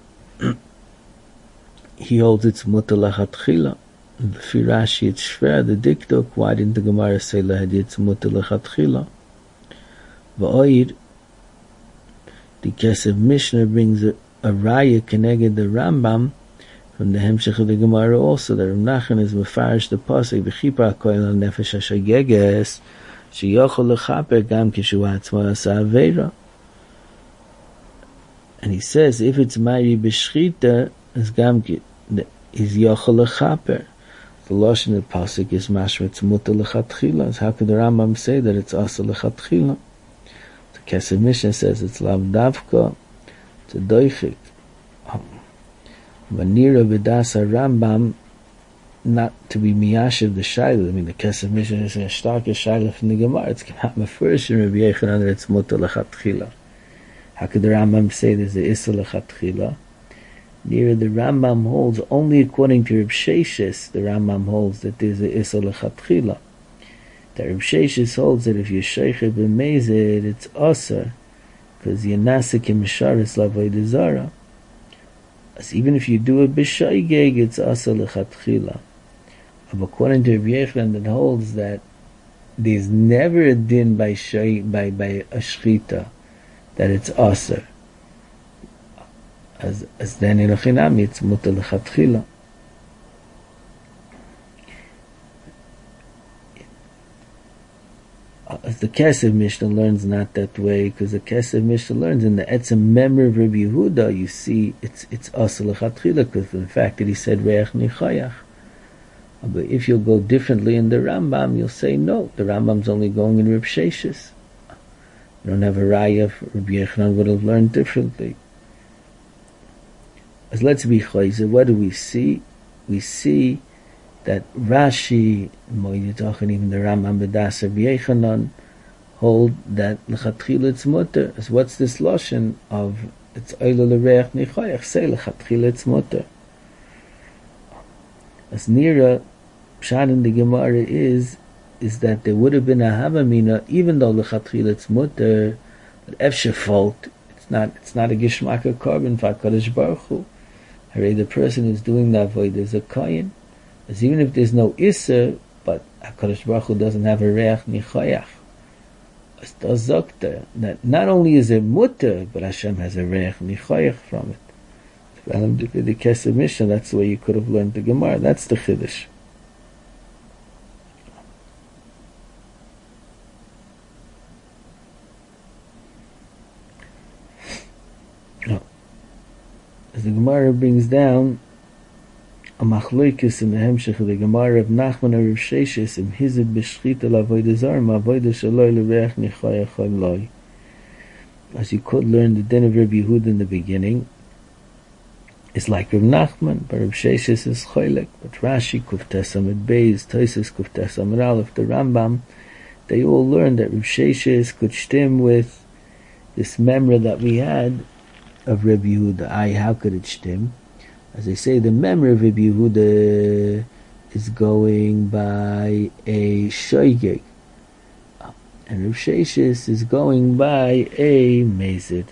he holds it's mutter lachatchila. Lefi Rashi it's shver the diktuk. Why didn't the Gemara say lahadi it's mutter lachatchila? Va'oid the Kesef Mishnah brings a raya keneged the Rambam from the hemshech of the Gemara also that Rav Nachman is mefarish the pasuk v'chipar koil al nefesh hashageges sheyochol lechaper gam kishu atzmo asa aveira. And he says, if it's Ma'iri b'shchita, is yochel lechaper. The lashon of the pasuk is mashma it's mutter lechatchila. How could the Rambam say that it's asa lechatchila? The Kesef Mishnah says it's lav davka, it's a doichik. Vanira b'dasa Rambam, not to be miyashiv the shayla. I mean, the Kesef Mishnah is a stark shayla from the Gemara. It's not mefurish in Rabbi Yechanan that it's mutter lechatchila. How could the Rambam say there's a Issa Lechatchila? Near the Rambam holds, only according to Reb Sheshes, the Rambam holds that there's a Issa Lechatchila. The Reb Sheshes holds that if you Sheikh b'mezid, it's Aser, because you're Nasik in Misharis Lavodah Zarah. As even if you do a B'shaygeg, it's Asa Lechatchila. But according to Reb Yechanan, that holds that there's never a din by a Shchita, that it's aser. As then in Ochinami it's mutter lechatchila. As the Kesef Mishnah learns not that way, because the Kesef Mishnah learns in the Etzem Memor of Rabbi Yehuda, you see it's aser lechatchila because of the fact that he said reach nichayach. But if you'll go differently in the Rambam, you'll say no, the Rambam's only going in Reb Sheshes. You don't have a raya. Rabbi Yechanan would have learned differently. As let's be chayzer, what do we see? We see that Rashi, Moeditach, and even the Rambam B'das Rabbi Yechanan hold that lechatchila it's mutter. As what's this lashon of it's oila l'reich nichayach? Say lechatchila it's mutter. As nira pshat in the Gemara is that there would have been a havamina, even though lechatchila it's mutter, but efshe fault, it's not a gishmak of carbon for HaKadosh Baruch Hu. Hooray, the person who's doing that void is a kohen. As even if there's no iser, but HaKadosh Baruch Hu doesn't have a reach nichayach. As does zokta, that not only is it mutter, but Hashem has a reach nichayach from it. The Kesef Mishnah, that's the way you could have learned the Gemara. That's the Chiddush. As the Gemara brings down a machloikis in the hemshech of the Gemara of Nachman or Rav Sheshes in Hizid b'shchita l'avodah zara ma'avodah shaloi l'reach nichaya chaloi. As you could learn the din of Rabbi Yehuda in the beginning, it's like Rav Nachman, but Rav Sheshes is choylek. But Rashi, Kuftes Amid Beis, Tosfos Kuftes Amid Aleph, the Rambam, they all learned that Rav Sheshes could stem with this memra that we had of Rabbi Yehuda. How could it stem? As they say, the memra of Rabbi Yehuda is going by a shoygeg, and Rav Sheshes is going by a mezid.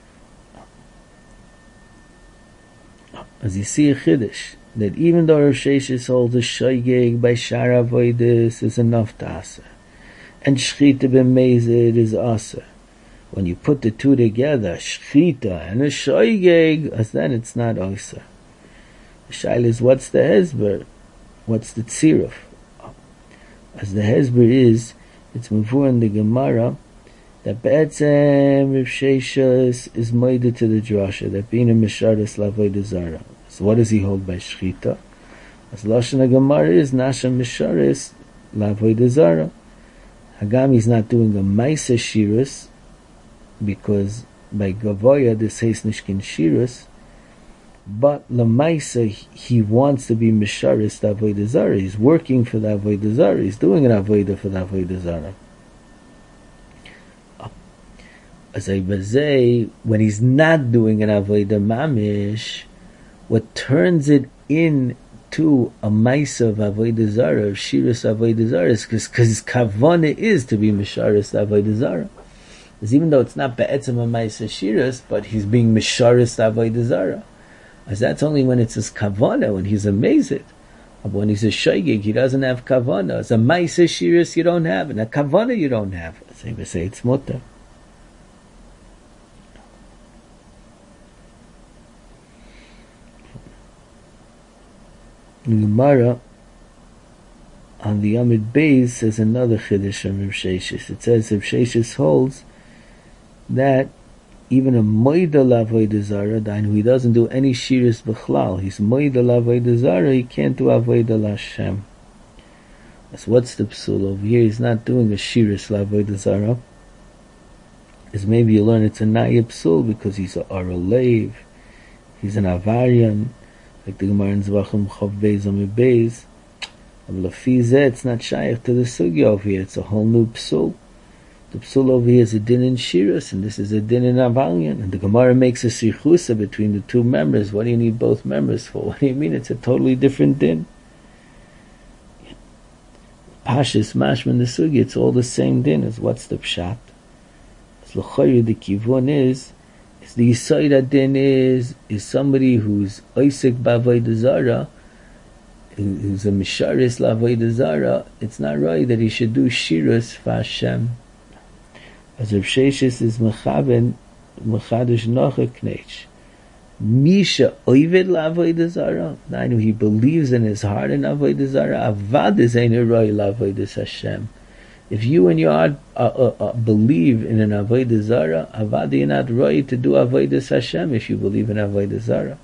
As you see a chiddush, that even though Rav Sheshes holds a shoygeg by shar avodas is enough to asa, and shchita b'mezid is asa. When you put the two together, shchita and a shoygeg, as then it's not asa. The shaila is, what's the hezber? What's the tziruf? As the hezber is, it's mavur in the Gemara that be'etzem Rav Sheshes is moided to the drasha that being a misharis l'avodah zara. So what does he hold by shchita? As lashon Gemara is nasham misharis l'avodah zara. Hagam is not doing a ma'aseh shiras because by gavoya this says nishkin shiras, but l'ma'aseh he wants to be misharis the avodah zara. He's working for the avodah zara. He's doing an avodah for the avodah zara. As I bazei, when he's not doing an avodah mamish, what turns it into a ma'aseh of avodah zara, of shiras avodah zara, is because his kavanah is to be misharis the avodah zara. Because even though it's not be'etzem a ma'aseh shiras, but he's being misharis the avodah zara. As that's only when it's his kavanah, when he's amazed. But when he's a shoygig, he doesn't have kavanah. As a ma'aseh shiras you don't have, and a kavanah you don't have. As I bazei, it's mutter. The Gemara on the Amid Beis says another chiddush from Rav Sheshes. It says Rav Sheshes holds that even a moida l'avodah zara, he doesn't do any shiras b'chlal. He's moida l'avodah zara. He can't do avodah l'Hashem. So what's the psul over here? He's not doing a shiras l'avodah zara. As maybe you learn it's a naya psul because he's a arolev. He's an avarian. Like the Gemara in Zvachim Chav Beis Amid Beis. But Lafizeh, it's not shaykh to the sugya over here. It's a whole new psul. The psul over here is a din in shiras, and this is a din in avalian. And the Gemara makes a sichusa between the two members. What do you need both members for? What do you mean? It's a totally different din. Pashas mashman the sugya, it's all the same din. As what's the pshat? As l'chayr the kivun is the Yisayda din is somebody who's Oisik b'avodah zara, who's a misharis l'avodah zara. It's not right that he should do shiras for Hashem. As Rav Sheshes is mechaben mechadish nocha knech. Misha oived l'avodah zara. He believes in his heart in avodah zara. Avad is ein roi l'avodah Hashem. If you in your heart believe in an avodah zara, avad you're not right to do avodah Hashem if you believe in avodah zara.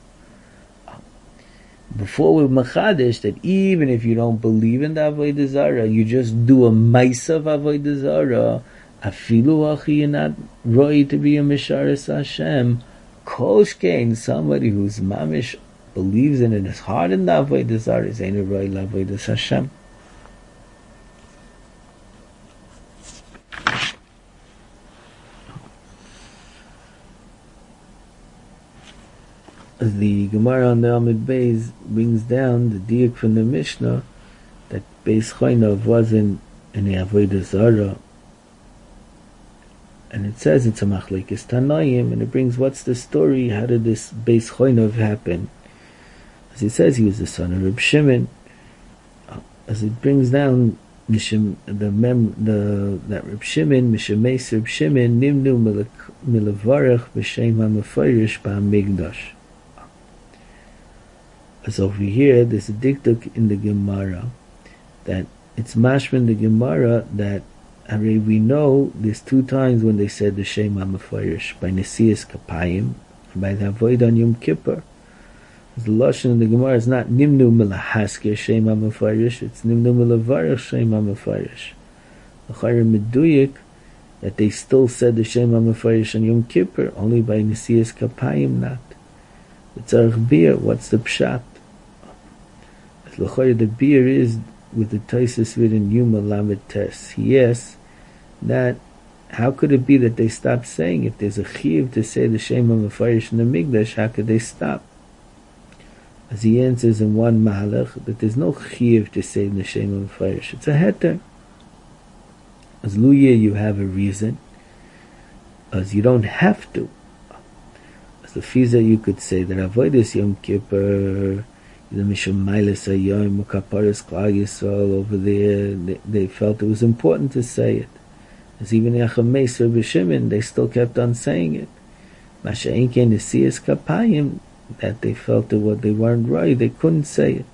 Before we machadish that even if you don't believe in the avodah zara, you just do a ma'aseh of avodah zara, afilu achi you're not right to be a misharis Hashem. Koshkein, somebody who's mamish believes in his heart in the avodah zara is ain't right l'avodah Hashem. The Gemara on the Amid Beis brings down the diak from the Mishnah that Beis Choynov wasn't in the avodah zara, and it says it's a machlekes Tanaim, and it brings what's the story? How did this Beis Choynov happen? As it says, he was the son of Reb Shimon. As it brings down that Reb Shimon, Mishemes Reb Shimon, Nimnu Milavarach b'Shem HaMeforish b'Hamikdash. As over here, there's a diktuk in the Gemara that it's mashman the Gemara that we know there's two times when they said the Shem HaMeforish by Nesias Kapayim and by the Avodah on Yom Kippur. The lashon of the Gemara is not nimnu milahasker shem hamefarish; it's nimnu milavarich shem hamefarish. The Chayr meduyik that they still said the shem hamefarish on Yom Kippur only by Nesias Kapayim, not the tzarich beer. What's the pshat? The Chayr the beer is with the Taisus written Yuma Lamed Tes. Yes, that how could it be that they stopped saying if there's a chiyuv to say the shem hamefarish in the Mikdash? How could they stop? As he answers in one mahalach that there's no chiyuv to say the shem hamefarish. It's a heter. As luya you have a reason. As you don't have to. As the fiza you could say that avodas Yom Kippur, the mishum mailas hayom ukaparas klal Yisrael over there. They felt it was important to say it. As even Yachameis Rabbi Shimon, they still kept on saying it. Masha'en kein Nesias Kapayim, that they felt that what they weren't right, they couldn't say it.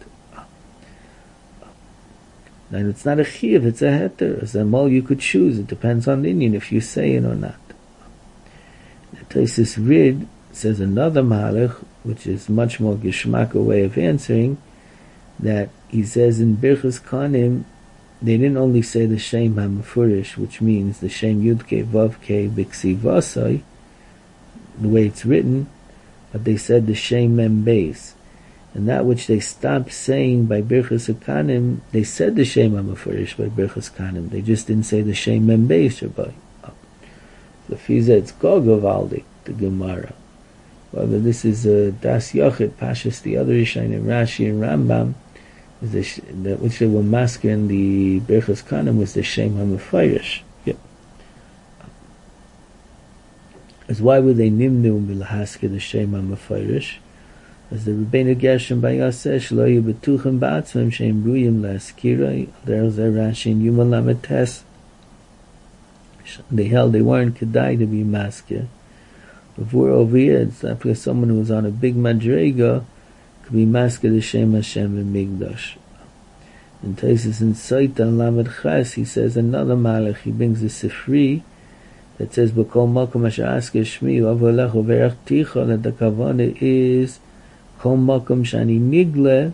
And it's not a chiyuv, it's a heter. As a mol you could choose, it depends on the Indian if you say it or not. The Taisus Rid says another mahalach, which is much more geshmak a way of answering, that he says in Birchas Kanim, they didn't only say the shem hamefurish, which means the shem yudke vavke biksi vasai, the way it's written, but they said the shem mem beis, and that which they stopped saying by Birchas Kanim, they said the shem hamefurish by Birchas Kanim. They just didn't say the shem mem beis or by. The fiza it's gogovaldik, the Gemara. Whether this is Das Yochid, Pashas, the other Rishonim, Rashi and Rambam, is which they were masker in the Birchas Kanim was the shem hamefarish. Yep. As why would they nimnu milahasker the shem hamefarish? As the Rebbeinu Gershom Bayas says, shlo yu betuchim ba'atzmim sheim ruyim la'askira. There's a Rashi in Yuma Lamed Tes. They held they weren't kedai to be masker. Before over here, it's not because someone who was on a big madrega could be masker the shem Hashem in Migdash. And Taisus in Saitan Lamed Ches, he says another malach. He brings a Sifri that says B'kol makom asher asker shmi v'avolecho v'erech ticha, that the kavanah is kol makom shani nigle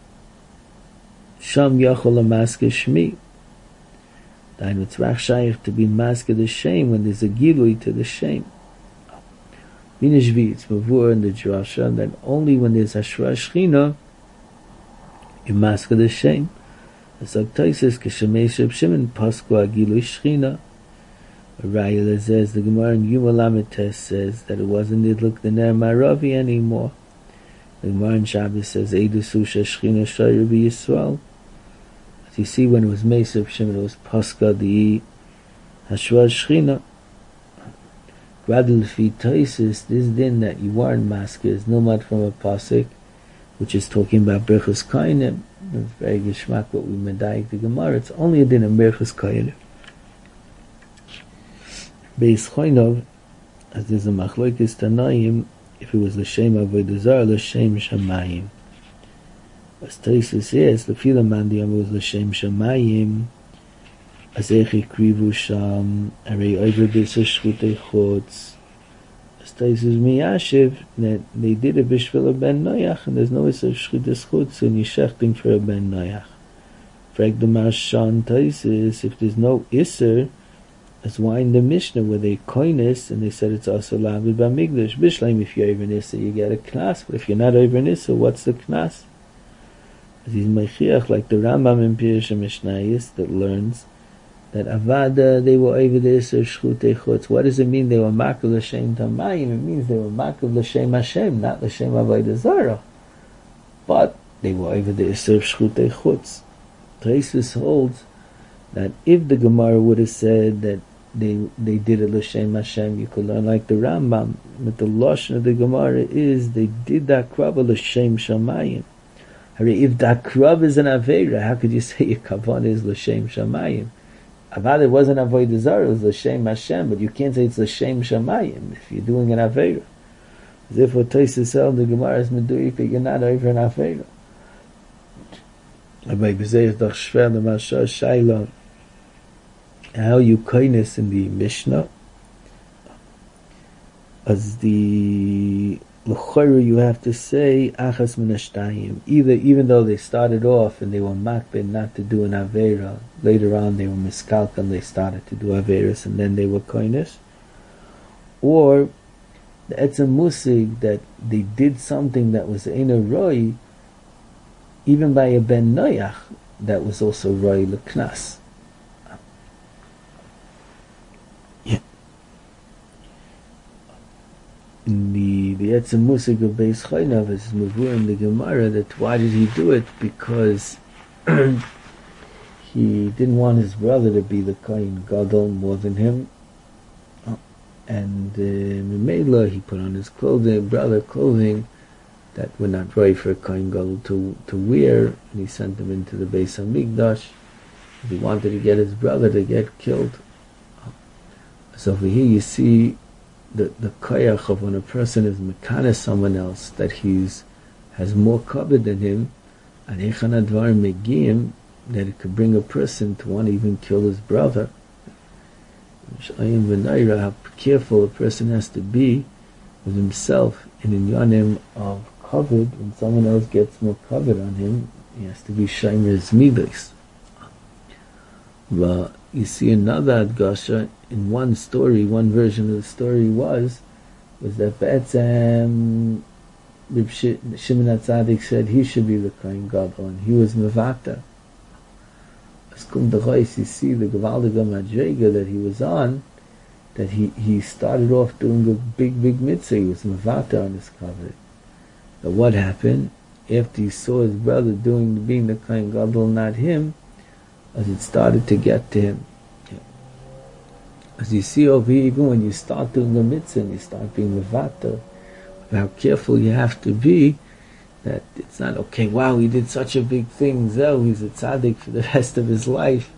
sham yachol masker shmi. Then it's rach shaykh to be masker the shem when there's a gilui to the shem. Minishvi, it's mavur in the drasha that only when there's hashra shchina you masker the shem. As Taisus Keshemesh Reb Shimon Pasku Agilui Shchina. Raya says the Gemara in Yuma Lamed Tes says that it wasn't Nidluk the Ner Maravi anymore. The Gemara in Shabbos says Eidusu Shechina Shayr Yisrael. As you see, when it was Meis Reb Shimon, it was Pasku the Hashra Shchina. Gradul Fi Taisus, this din that you weren't masker is nomad from a pasuk, which is talking about Birchas Kainim. It's very geshmak what we medayik the Gemara. It's only a din of Birchas Kainim. Beis Choinov, as there's a machlokes Tanaim, if it was l'shem avodah zarah, l'shem shamayim. As Taisus says, the Fila Mandiyam was l'shem shamayim, as echi krivu sham, arei over b'sa shchutei chutz. Taisus miyashiv that they did a bishvil ben noyach, and there's no issur shchutas chutz and yishachting for a ben noyach. Frag the Marshan Taisus, if there's no issur, that's why in the Mishnah where they koines and they said it's also lavid b'migdash bishleim. If you're over an issur, you get a knas, but if you're not over an issur, what's the knas? As he's mechiach like the Rambam in Pirush Mishnayis that learns that Avada, they were over this or Shchutei Chutz. What does it mean they were Makul L'Shem Tamayim? It means they were Makul L'Shem Hashem, not L'Shem Avodah Zarah. But they were over this or Shchutei Chutz. Taisus holds that if the Gemara would have said that they did it L'Shem Hashem, you could learn like the Rambam, but the Lashon of the Gemara is they did that Krava L'Shem Shamayim. If that Krav is an Aveira, how could you say your Kavan is L'Shem Shamayim? Avad, it wasn't avodah zarah, it was l'shem Hashem, but you can't say it's l'shem shamayim if you're doing an aveira. As if what Taisus held the Gemara is meduyik that you're not over an aveira. By bezeh doch shver the mashar shaila, how you kindness in the Mishnah, as the l'chayru you have to say achas min hashtayim. Either, even though they started off and they were makbid not to do an avera, later on they were miskalk and they started to do averas and then they were koinish, or the etzem musig that they did something that was eina roi, even by a ben noyach, that was also roi l'knas. The etzem musig of Beis Chainav is mavur in the Gemara that why did he do it? Because he didn't want his brother to be the kohen gadol more than him, and Mimela he put on his brother clothing that were not right for a kohen gadol to wear, and he sent him into the Beis Hamikdash. He wanted to get his brother to get killed. So over here you see the koyach of when a person is mekana someone else that has more covet than him, and echan advar megiyim, that it could bring a person to want to even kill his brother. How careful a person has to be with himself in inyanim of covet. When someone else gets more covet on him, he has to be shomer his midos. But you see another adgasha in one story. One version of the story was that Be'etzem Reb Shimon HaTzadik said he should be the kohen gadol, and he was mevata. As kum d'chois, you see the gevaldige madrega that he was on, that he started off doing a big mitzvah. He was mevata on his cover. But what happened after he saw his brother being the kohen gadol, not him? As it started to get to him. As you see over here, even when you start doing the mitzvah and you start being mevata, how careful you have to be, that it's not, okay, wow, he did such a big thing, he's a tzaddik for the rest of his life.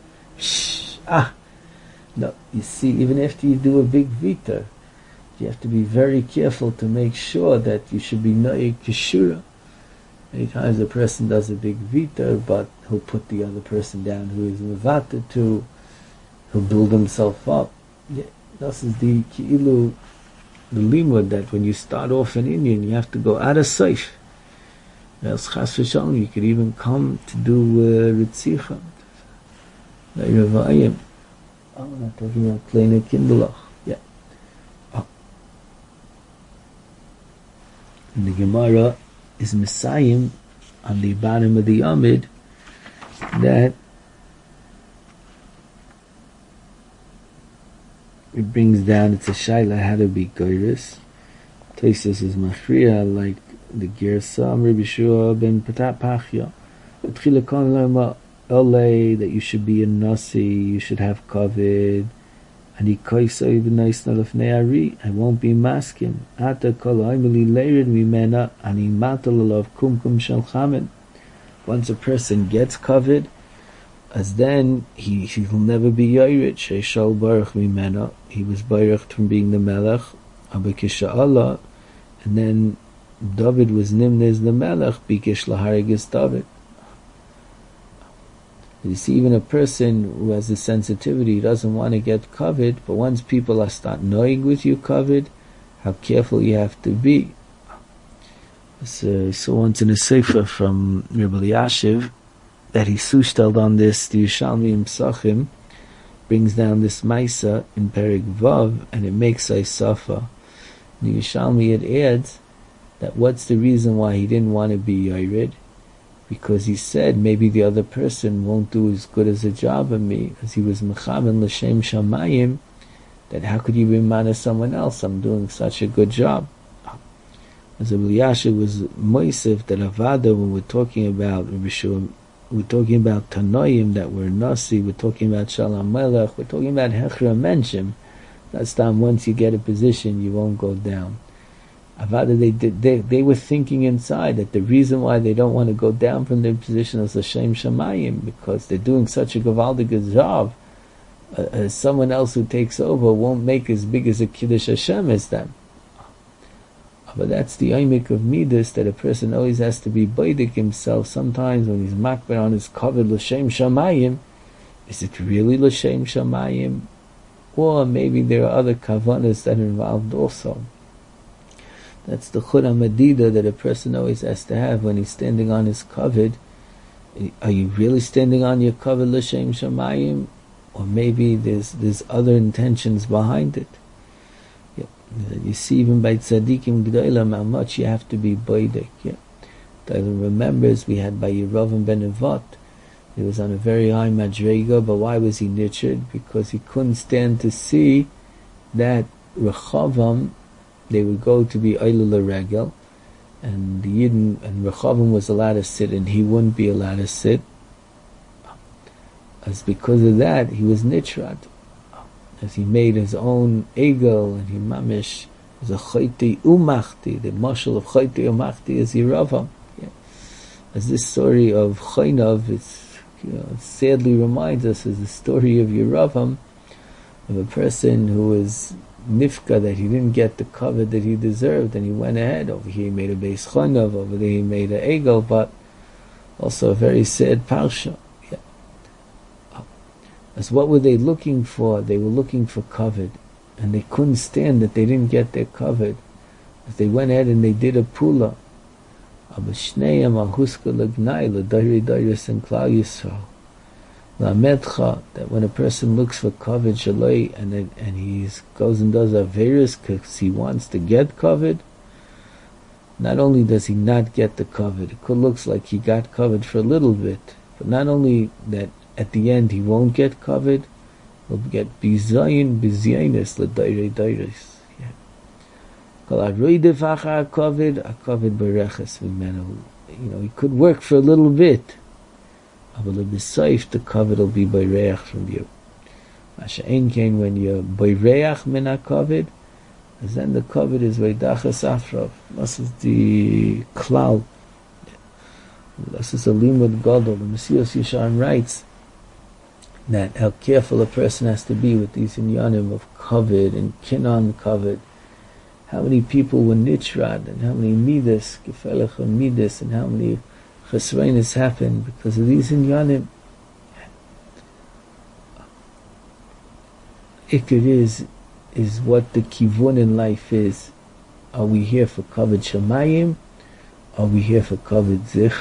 No, you see, even after you do a big vita, you have to be very careful to make sure that you should be noyek keshura. Many times a person does a big vita, but he'll put the other person down who is mevata to, he'll build himself up. Yeah, this is the ki'ilu, the limud, that when you start off an Indian, you have to go out of safe. Else chas v'shalom, you could even come to do ritzicha. I'm not talking about kleine kinderlach. Yeah. And the Gemara is Messiah on the bottom of the Amid that it brings down, it's a shaila how to be goyrus. Tosis is machriya like the Gersam Rabbi Shua ben Pachya. B'tchila kon lema olay that you should be a nasi, you should have kavod. And he koisay v'nais nalafnei ari, I won't be maskim. Ata kol ha'imili leirid mimena ani matal alav kumkum shel chamed. Once a person gets kavod, as then he will never be yoyrit. Sheishal baruch mimena, he was baruch from being the melech. Abakisha Allah, and then David was nimne as the melech, bikish laharigis David. You see, even a person who has a sensitivity doesn't want to get covered, but once people start knowing with you covered, how careful you have to be. So once in a sefer from Rebbe Yashiv that he sushteled on this, the Yushalmi Psachim brings down this Maisa in Perik Vav, and it makes a safa. The Yushalmi, it adds that what's the reason why he didn't want to be Yored? Because he said maybe the other person won't do as good as a job of me, as he was mechamen l'shem shamayim, that how could you be man as someone else? I'm doing such a good job. As Eliyashiv was moisef that Avada, when we're talking about we're talking about Tanoim that were Nasi, we're talking about Shalom Melech, we're talking about Hechra Menshim. That's time once you get a position, you won't go down. Avada, they were thinking inside that the reason why they don't want to go down from their position is Hashem Shamayim, because they're doing such a gavaldig job. Someone else who takes over won't make as big as a Kiddush Hashem as them. But that's the oimik of Midas, that a person always has to be baidik himself. Sometimes when he's makber on his covered L'Shem Shamayim, is it really L'Shem Shamayim? Or maybe there are other kavanas that are involved also. That's the chud hamadida that a person always has to have when he's standing on his kavod. Are you really standing on your kavod l'shem shamayim, or maybe there's other intentions behind it? Yeah. You see, even by tzaddikim g'dolim, how much you have to be boidek. Yeah. Tyler remembers we had by Yerovim ben Nevat. He was on a very high madrega, but why was he nitchered? Because he couldn't stand to see that Rechavam, they would go to be Eilul Regel, and the Yidden, and Rechavam was allowed to sit, and he wouldn't be allowed to sit. As because of that, he was nitchrat. As he made his own egel, and he mamish was a chayti umachti. The marshal of chayti umachti is Yerovam. Yeah. As this story of Chainav, sadly reminds us, is the story of Yerovam, of a person who was nifka, that he didn't get the cover that he deserved, and he went ahead. Over here he made a beis Chainav, over there he made an egel, but also a very sad parsha. Yeah. As what were they looking for? They were looking for covered, and they couldn't stand that they didn't get their covered. As they went ahead and they did a pula, that when a person looks for covered shaloi, and he goes and does averis because he wants to get covered, not only does he not get the covered, it could looks like he got covered for a little bit, but not only that, at the end he won't get covered, he'll get bizayin bizayinus l'dairei dairis. He could work for a little bit, but the covet will be bayreach from you. Masha ein kain, when you're bayreach min ha-kovet, then the covet is vaydachas afrav. This is the cloud. This is a limud gadol. The Mesilas Yesharim writes that how careful a person has to be with these inyanim of covet and kinan covet. How many people were nitchrad, and how many midas, gefelach midas, and how many chesreinis happened because of these inyanim. Ikar is what the kivun in life is. Are we here for kavod shamayim? Are we here for kavod zich?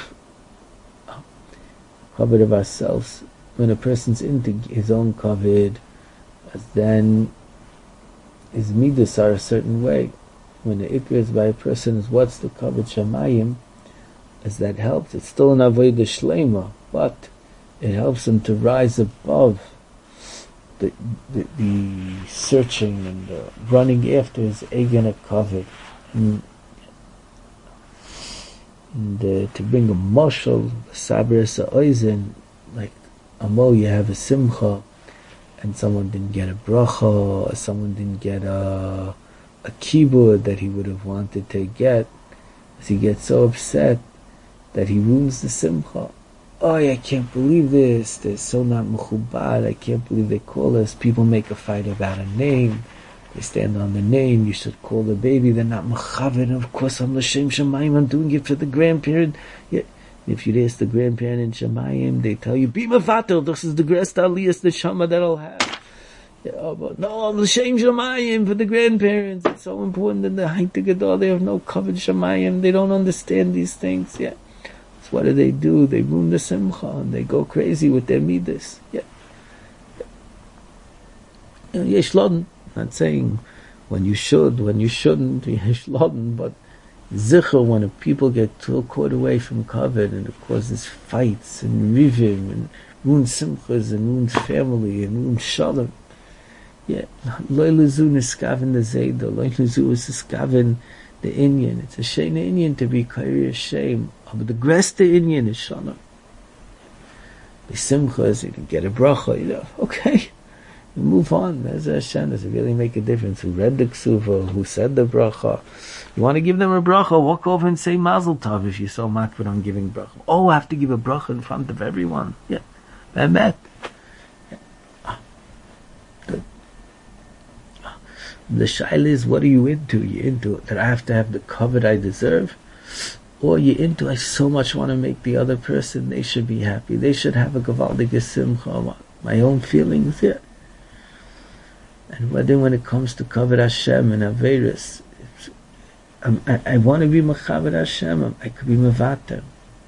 Kavod of ourselves. When a person's into his own kavod, then his midas are a certain way. When the ikar is by a person, is what's the kavod shamayim, as that helps. It's still an avodah shlema, but it helps him to rise above the searching and the running after his eigen kavod, and to bring a mashal, sabres oizen, like amo, you have a simcha, and someone didn't get a bracha, or someone didn't get a keyboard that he would have wanted to get, as he gets so upset that he ruins the simcha. Oh, I can't believe this. They're so not mechubad. I can't believe they call us. People make a fight about a name. They stand on the name. You should call the baby. They're not mechaven. Of course, I'm l'shem shamayim. I'm doing it for the grandparent. Yeah. If you'd ask the grandparent in shamayim, they tell you, be mevatel. This is the greatest aliyas neshama that I'll have. Yeah, but no, I'm l'shem shamayim for the grandparents. It's so important in the Hainte Gadol. They have no covered shamayim. They don't understand these things. Yeah. So what do? They ruin the simcha and they go crazy with their midas. Yeah. Yesh loden. Not saying when you should, when you shouldn't. Yesh loden, but zicher, when people get too caught away from covered and it causes fights and rivim and ruin simchas and ruins family and ruins shalom. Yeah, loy lezu niskaven the zayda, loy lezu is niskaven the Inyan. It's a shame Inyan to be kairi shame, but the gresta Inyan is shalom. The simchas, you can get a bracha, okay, you move on. There's Hashem. Does it really make a difference who read the ksuva, who said the bracha? You want to give them a bracha, walk over and say mazel tov if you're so makbid on giving bracha. Oh, I have to give a bracha in front of everyone. Yeah, Be'emet. The shaila is, what are you into? You're into that I have to have the covet I deserve? Or you're into, I so much want to make the other person, they should be happy. They should have a gavaldige simcha. My own feelings, yeah. And whether when it comes to covet Hashem and Averis, I want to be Mechaber Hashem. I could be Mevater.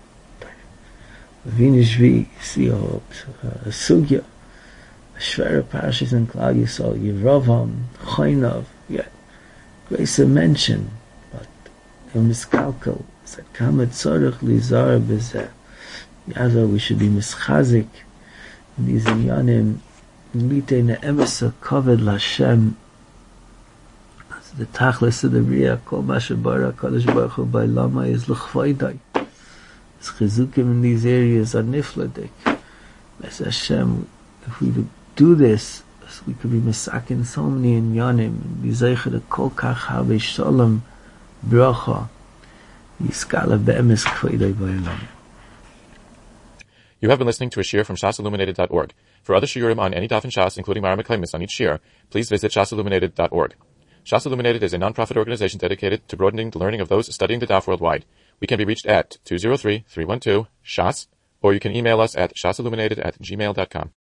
Vinishvi, see a sugya, a shvera parashas in Klal Yisrael, Yerovam, Choynov, yeah, grace a mention, but in miskalkel, said Kama Tzorech Lizar Bezeh. Yaza, we should be mischazik in these inyanim, lite ne'emesa kaved l'Hashem. The tachlis of the bria, kol mashabara, Kadosh Baruch Hu ba'ilama is l'chvaydai. The chizukim in these areas are nifladik. As Hashem, if we do this, we could be misakin so many inyanim, be zeicher the kol kach habe shalom bracha, yiskala be'emes kvaydai ba'ilama. You have been listening to a shiur from shasilluminated.org. For other shiurim on any daf in Shas, including Mara Meklemis on each shiur, please visit shasilluminated.org. Shas Illuminated is a non-profit organization dedicated to broadening the learning of those studying the daf worldwide. We can be reached at 203-312-SHAS, or you can email us at shasilluminated@gmail.com.